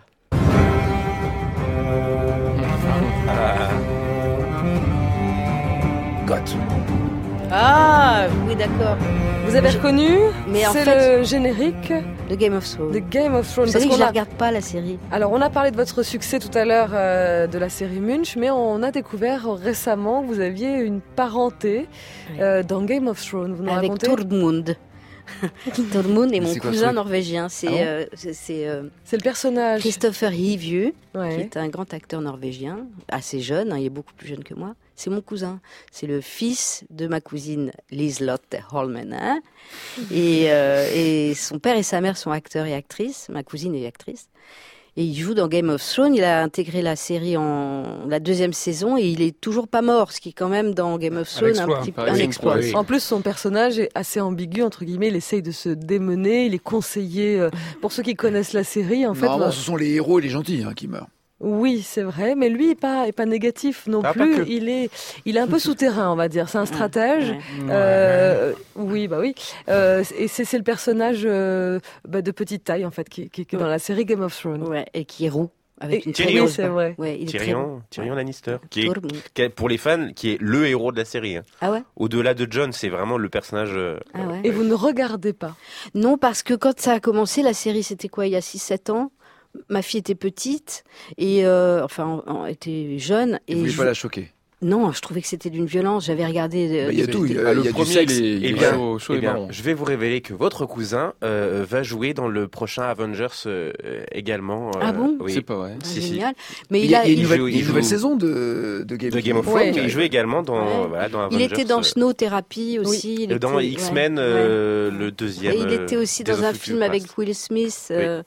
Scott. Ah, oui, d'accord. Vous avez reconnu? Mais en c'est fait, le générique de Game of Thrones. de Game of Thrones. Vous savez Parce que je qu'on la a- regarde pas, la série. Alors, on a parlé de votre succès tout à l'heure euh, de la série Munch, mais on a découvert récemment que vous aviez une parenté euh, dans Game of Thrones. Vous nous Avec racontez Tormund. Tormund est mon C'est quoi ce cousin truc norvégien. C'est Ah bon euh, c'est- c'est, euh, C'est le personnage. Christopher Hivju, Ouais. qui est un grand acteur norvégien, assez jeune, hein, il est beaucoup plus jeune que moi. C'est mon cousin. C'est le fils de ma cousine Liselotte Holmen. Hein. Et, euh, et son père et sa mère sont acteurs et actrices. Ma cousine est actrice. Et il joue dans Game of Thrones. Il a intégré la série en la deuxième saison et il est toujours pas mort, ce qui est quand même dans Game of Thrones un, petit, un exploit. En plus, son personnage est assez ambigu, entre guillemets. Il essaye de se démener, il est conseillé. euh, pour ceux qui connaissent la série, en fait. Normalement, voilà. ce sont les héros et les gentils hein, qui meurent. Oui, c'est vrai, mais lui, il n'est pas, est pas négatif non Ah, pas plus. que. Il est, il est un peu souterrain, on va dire. C'est un stratège. ouais. Euh, oui, bah oui. Euh, et c'est, c'est le personnage euh, bah, de petite taille, en fait, qui, qui, qui est dans la série Game of Thrones. Ouais, et qui est roux. Avec Et- une très Tyrion, grosse c'est barbe. vrai. Ouais, il est très roux. Tyrion, Tyrion Lannister, qui est, Tormund. qui est, pour les fans, qui est le héros de la série. hein. Ah ouais? Au-delà de Jon, c'est vraiment le personnage. euh, Ah ouais. Et vous ne regardez pas? Non, parce que quand ça a commencé, la série, c'était quoi, il y a six sept ans? Ma fille était petite, et euh, enfin, on, on était jeune. Et Et vous voulez je- pas la choquer. Non, je trouvais que c'était d'une violence. J'avais regardé. euh, Bah, il y a des- tout, il y a- Ah, le il y a du premier, sexe, il est- il eh est bien, chaud, chaud eh et bien, marron. je vais vous révéler que votre cousin euh, va jouer dans le prochain Avengers euh, également. euh, Ah bon? Oui. C'est pas vrai. Ah, Si, si. génial. Mais il il, y a, a, il y a une il nouvelle, joue- il y a une il nouvelle joue- saison de, de Game, De Game of Thrones. Thrones, Ouais. mais il joue également dans, Ouais. voilà, dans il Avengers. était dans euh, Snow Therapy aussi. il et dans était- X-Men, ouais, euh, ouais. le deuxième. Et il était euh, aussi Days dans of un Future film Past. avec Will Smith. euh,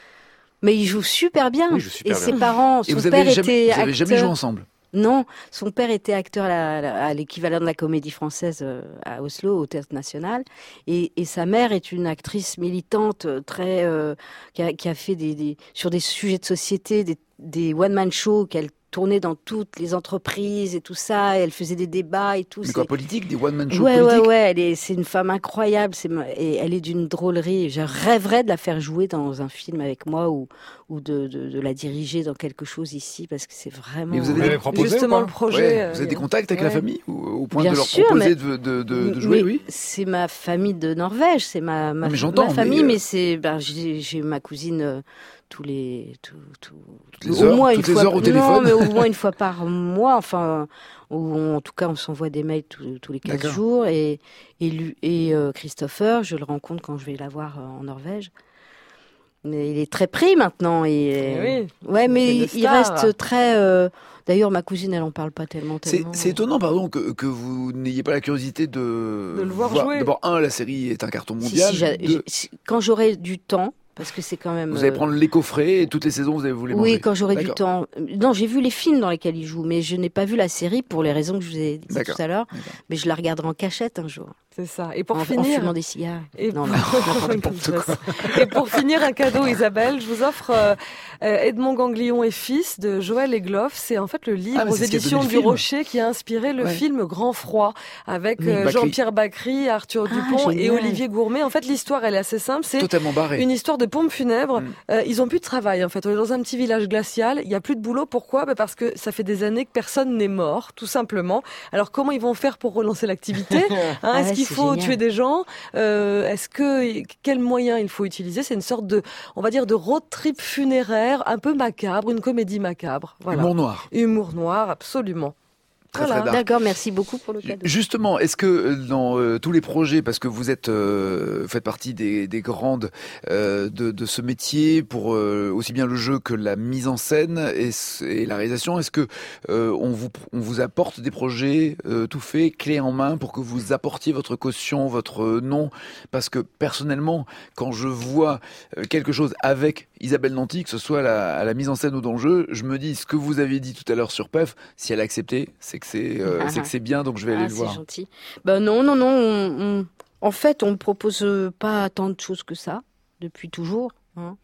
Mais il joue super bien. Oui, il joue super et bien. ses parents, Et son vous père avez jamais, était vous avez jamais acteur. joué ensemble. Non, son père était acteur à, la- à l'équivalent de la Comédie Française euh, à Oslo, au Théâtre National, et, et sa mère est une actrice militante euh, très euh, qui, a, qui a fait des, des sur des sujets de société, des, des one-man shows qu'elle tournait dans toutes les entreprises et tout ça. Et elle faisait des débats et tout. Mais c'est- quoi, politique, des one-man shows Ouais, ouais, politiques ouais, elle est, c'est une femme incroyable, c'est, ma- et elle est d'une drôlerie. Je rêverais de la faire jouer dans un film avec moi ou, ou de, de, de la diriger dans quelque chose ici, parce que c'est vraiment. Mais vous avez Vous des, avez proposé Justement, ou le pas projet. ouais, euh, vous avez des il- contacts avec la ouais. famille ou, au point Bien de leur sûr, proposer mais- de, de, de, de jouer, Mais oui. c'est ma famille de Norvège, c'est ma, ma, Non, mais j'entends, ma famille, mais, mais, euh, c'est, ben, j'ai, j'ai ma cousine euh, tous les, tout, tout, Toutes les heures, toutes les fois, heures au non, téléphone. mais au moins une fois par mois, enfin, ou en tout cas, on s'envoie des mails tous, tous les quinze D'accord. jours, et, et, lui- et euh, Christopher, je le rencontre quand je vais la voir euh, en Norvège. Mais il est très pris maintenant. Et, Eh oui, ouais, mais c'est il, le il star. reste très. euh, D'ailleurs, ma cousine, elle en parle pas tellement. C'est tellement. c'est étonnant, pardon, que, que vous n'ayez pas la curiosité de, De le voir jouer. D'abord, un, la série est un carton Si, mondial. si, j'a- Deux, j'ai- si- quand j'aurai du temps, parce que c'est quand même. vous allez euh, prendre les coffrets et toutes les saisons, vous allez vous les manger. Oui, quand j'aurai du D'accord. temps. Non, j'ai vu les films dans lesquels il joue, mais je n'ai pas vu la série pour les raisons que je vous ai dit D'accord. tout à l'heure. D'accord. Mais je la regarderai en cachette un jour, C'est ça. Et pour en, en finir. fumant des cigares. Et Non, pour... non, n'importe quoi. Et pour finir, un cadeau, Isabelle, je vous offre euh, euh, Edmond Ganglion et fils de Joël Egloff. C'est en fait le livre Ah, mais aux c'est ce qui a éditions donné du le film. Rocher qui a inspiré le Ouais. film Grand Froid avec Oui, euh, Bacri. Jean-Pierre Bacri, Arthur Ah, Dupont et génial. Olivier Gourmet. En fait, l'histoire, elle est assez simple. C'est Totalement barré. une histoire de pompe funèbre. Mm. Euh, ils ont plus de travail en fait. On est dans un petit village glacial. Il y a plus de boulot. Pourquoi bah Parce que ça fait des années que personne n'est mort, tout simplement. Alors comment ils vont faire pour relancer l'activité hein, Ah Est-ce ouais, qu'il c'est faut génial. tuer des gens euh, Est-ce que quels moyens il faut utiliser C'est une sorte de, on va dire, de road trip funéraire, un peu macabre, une comédie macabre. Voilà. Humour noir. Humour noir, absolument. Très, Voilà. très dark. D'accord, merci beaucoup pour le cadeau. Justement, est-ce que euh, dans euh, tous les projets, parce que vous êtes euh, faites partie des, des grandes euh, de, de ce métier pour euh, aussi bien le jeu que la mise en scène et, s- et la réalisation, est-ce que euh, on vous on vous apporte des projets euh, tout faits, clés en main, pour que vous apportiez votre caution, votre euh, nom? Parce que personnellement, quand je vois euh, quelque chose avec Isabelle Nanty, que ce soit à la, à la mise en scène ou dans le jeu, je me dis ce que vous avez dit tout à l'heure sur P E F, si elle a accepté, c'est que c'est euh, c'est que c'est bien, donc je vais aller Ah, le c'est voir. gentil. Ben non, non, non. on- on- En fait, on ne propose pas tant de choses que ça, depuis toujours. hein.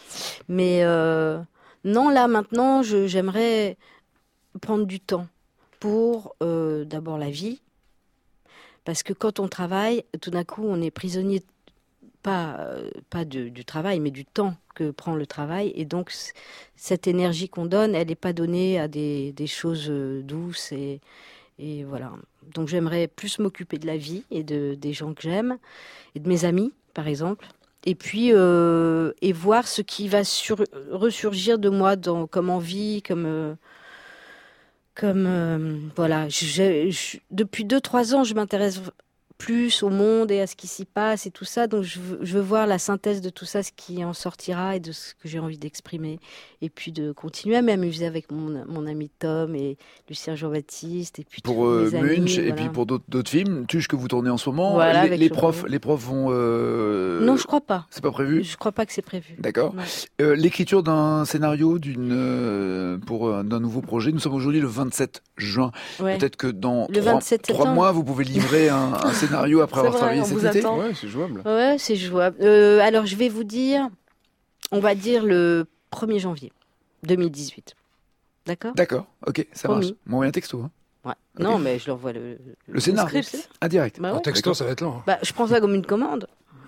Mais euh, non, là, maintenant, je- j'aimerais prendre du temps pour euh, d'abord la vie. Parce que quand on travaille, tout d'un coup, on est prisonnier, pas, euh, pas de- du travail, mais du temps que prend le travail. Et donc, c- cette énergie qu'on donne, elle n'est pas donnée à des, des choses euh, douces. Et, et voilà. Donc j'aimerais plus m'occuper de la vie et de, des gens que j'aime, et de mes amis, par exemple. Et puis, euh, et voir ce qui va sur, ressurgir de moi dans, comme envie, comme... Euh, comme euh, voilà. Je, je, depuis deux, trois ans, je m'intéresse plus au monde et à ce qui s'y passe et tout ça. Donc je veux, je veux voir la synthèse de tout ça, ce qui en sortira et de ce que j'ai envie d'exprimer. Et puis de continuer à m'amuser avec mon, mon ami Tom et Lucien Jean-Baptiste. Et puis pour euh, mes amis, Munch voilà. et puis pour d'autres, d'autres films, Tuche que vous tournez en ce moment. Voilà, les, avec les le profs, robot. les profs vont. Euh... Non, je crois pas. C'est pas prévu. Je crois pas que c'est prévu. D'accord. Non. Euh, l'écriture d'un scénario d'une euh, pour euh, d'un nouveau projet. Nous sommes aujourd'hui le vingt-sept juin. Ouais. Peut-être que dans Le trois, vingt-sept trois septembre. mois, vous pouvez livrer un, un scénario après C'est avoir vrai, travaillé on cet vous été. attend. Ouais, c'est jouable. Ouais, c'est jouable. Euh, alors, je vais vous dire, on va dire le premier janvier deux mille dix-huit. D'accord ? D'accord. Ok, ça Promis. marche. M'envoie un texto. Hein. Ouais. Ok. Non, mais je leur envoie le, Le scénar. script. Ah, direct. Bah ouais. En texto, ça va être long. Bah, je prends ça comme une commande.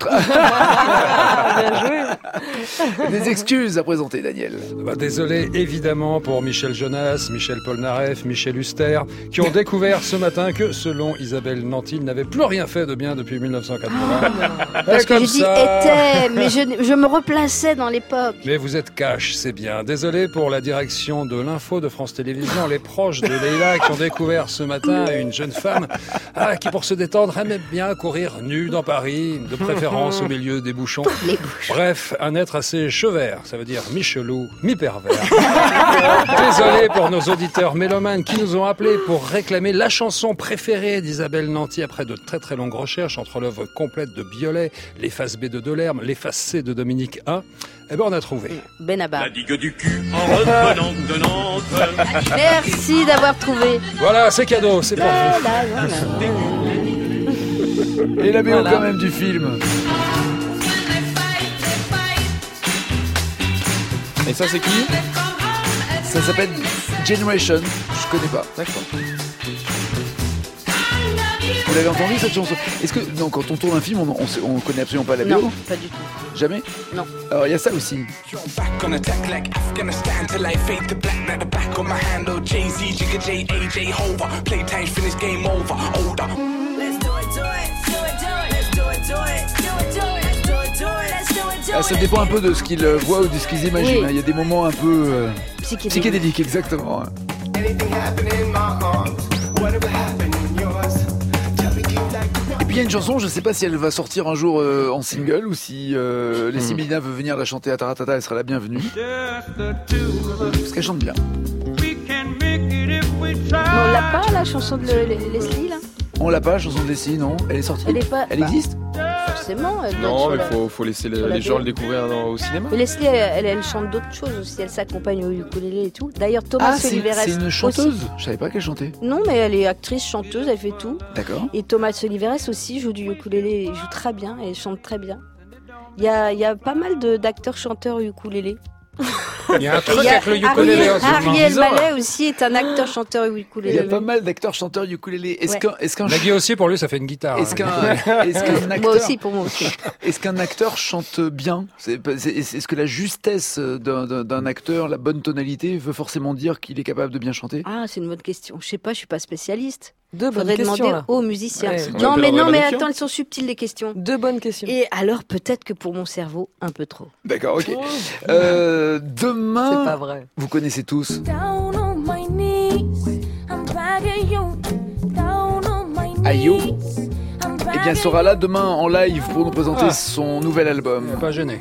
Bien joué. Des excuses à présenter, Daniel. Bah, désolé évidemment pour Michel Jonas, Michel Polnareff, Michel Huster, qui ont découvert ce matin que, selon Isabelle Nanty, il n'avait plus rien fait de bien depuis mille neuf cent quatre-vingts. Parce Et que comme j'ai dit ça- était, mais je, je me replaçais dans l'époque. Mais vous êtes cash, c'est bien. Désolé pour la direction de l'info de France Télévisions, les proches de Leïla qui ont découvert ce matin une jeune femme ah, qui, pour se détendre, aimait bien courir nue dans Paris, de préférence au milieu des bouchons. Les bouchons. Bref, un être assez chevert, ça veut dire mi-chelou, mi-pervers. Désolé pour nos auditeurs mélomanes qui nous ont appelés pour réclamer la chanson préférée d'Isabelle Nanty après de très très longues recherches entre l'œuvre complète de Biolay, les faces B de Delerme, les faces C de Dominique A. Eh ben, on a trouvé. Benabar. La digue du cul en revenant de Nantes. Merci d'avoir trouvé. Voilà, c'est cadeau, c'est pour La, vous. la, la, la. Et la B O Voilà. quand même du film. Et ça, c'est qui? Ça s'appelle Generation. Je connais pas. D'accord. Vous l'avez entendu cette chanson? Est-ce que non, quand on tourne un film, on, on, sait- on connaît absolument pas la B O? Non, pas du tout. Jamais? Non. Alors il y a ça aussi. Back on attack like Afghanistan till I fade to black. Now the back on my handle. Jay-Z, Jigga J, A J, Hova. Playtime finish, game over. Older. Let's do it, do it, do it, do it. Let's do it, do it, do it, do it. Let's do it, do it. Let's do it, do Ah, it. ça dépend un peu de ce qu'ils euh, voient ou de ce qu'ils imaginent. Oui. hein. Il y a des moments un peu euh, Psychédélique. psychédéliques, exactement. hein. Anything happen in my arms. Whatever happened in yours. Tell me deep like Et puis il y a une chanson, je sais pas si elle va sortir un jour euh, en single ou si euh, Leslie Medina veut venir la chanter à Taratata, elle sera la bienvenue. Parce qu'elle chante bien. Mais on l'a pas, la chanson de le- Leslie, là? On l'a pas, la chanson de Leslie, non? Elle est sortie? Elle est pas. Elle bah, existe? Forcément. Elle doit être Non, sur mais la- faut, faut laisser le- sur la les gens B O. le découvrir dans- au cinéma. Mais Leslie, elle, elle, elle chante d'autres choses aussi. Elle s'accompagne au ukulélé et tout. D'ailleurs, Thomas Ah, c'est Soliveres. c'est une aussi. chanteuse? Je savais pas qu'elle chantait. Non, mais elle est actrice, chanteuse, elle fait tout. D'accord. Et Thomas Soliveres aussi joue du ukulélé. Il joue très bien et il chante très bien. Il y a, il y a pas mal de- d'acteurs chanteurs ukulélé. Il y a un Et truc il y a avec le ukulélé. Ariel, hein, c'est vraiment Ariel bizarre. Mallet aussi est un acteur chanteur Il y ukulélé. a pas mal d'acteurs chanteurs ukulélé. Est-ce Ouais. qu'un est-ce qu'un Nagui aussi, pour lui, ça fait une guitare. est-ce hein. qu'un est-ce qu'un acteur Moi aussi, pour moi aussi. est-ce qu'un acteur chante bien? C'est pas- c'est- Est-ce que la justesse d'un- d'un d'un acteur, la bonne tonalité, veut forcément dire qu'il est capable de bien chanter? Ah, c'est une bonne question. Je sais pas, je suis pas spécialiste. Deux bonnes Faudrait questions. demander là. aux musiciens. Ouais. C'est qu'on Non, appelle mais un non, vrai mais mannequin. attends, elles sont subtiles les questions. Deux bonnes questions. Et alors, peut-être que pour mon cerveau, un peu trop. D'accord, ok. Euh, C'est demain, pas vrai. vous connaissez tous. Down on my knees, I'm begging you. Down on my knees, Ayo. I'm Eh bien, elle begging sera là demain en live pour nous présenter Ah. son nouvel album. Pas gêné.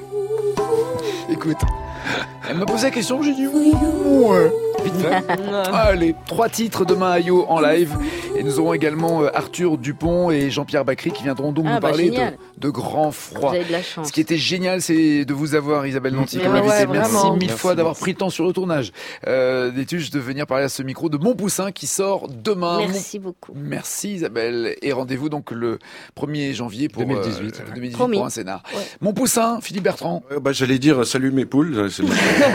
Écoute, elle m'a posé la question, j'ai dit ouais. Vite fait. Allez, trois titres demain à Yo en live. Et nous aurons également euh, Arthur Dupont et Jean-Pierre Bacry qui viendront donc Ah, nous bah, parler de, génial. de Grand Froid. Vous avez de la chance. Ce qui était génial, c'est de vous avoir, Isabelle Nanty, Mais comme ouais, invitée. ouais, Merci vraiment. mille Merci, fois d'avoir merci. pris le temps sur le tournage euh, des Tuches de venir parler à ce micro de Mon Poussin qui sort demain. Merci beaucoup. Mon- Merci Isabelle. Et rendez-vous donc le premier janvier pour deux mille dix-huit. euh, deux mille dix-huit Promis. pour un scénar. Ouais. Mon Poussin, Philippe Bertrand. Euh, bah, j'allais dire salut mes poules. c'est bon.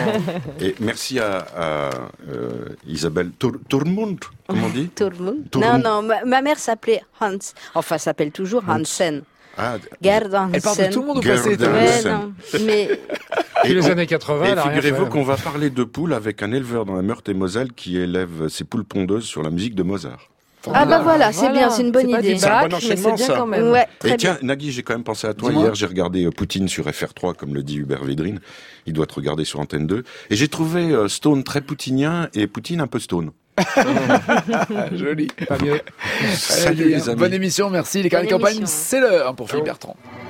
Et merci à, à, euh, Isabelle Tour- Tourmont, comment on dit Tout le monde. Tout le Non, monde. non, ma, ma mère s'appelait Hans. Enfin, s'appelle toujours Hansen. Ah, Gerd Hansen. Elle parle de tout le monde au Gerd passé. toi. Ouais, Hansen. non. Mais Depuis les on- années quatre-vingts, Et elle a rien figurez-vous fait. qu'on va parler de poules avec un éleveur dans la Meurthe-et-Moselle qui élève ses poules pondeuses sur la musique de Mozart. Ah bah voilà, c'est bien, c'est une bonne idée. C'est un bon enchaînement, ça. Ouais, très Et tiens, bien. Nagui, j'ai quand même pensé à toi. Dis-moi. Hier, j'ai regardé euh, Poutine sur F R trois, comme le dit Hubert Védrine. Il doit te regarder sur Antenne deux. Et j'ai trouvé euh, Stone très poutinien et Poutine un peu Stone. Joli. Pas mieux. Salut Allez, les amis. Bonne émission, merci. Les carnets de Bonne campagne, émission. c'est l'heure pour Philippe Bertrand.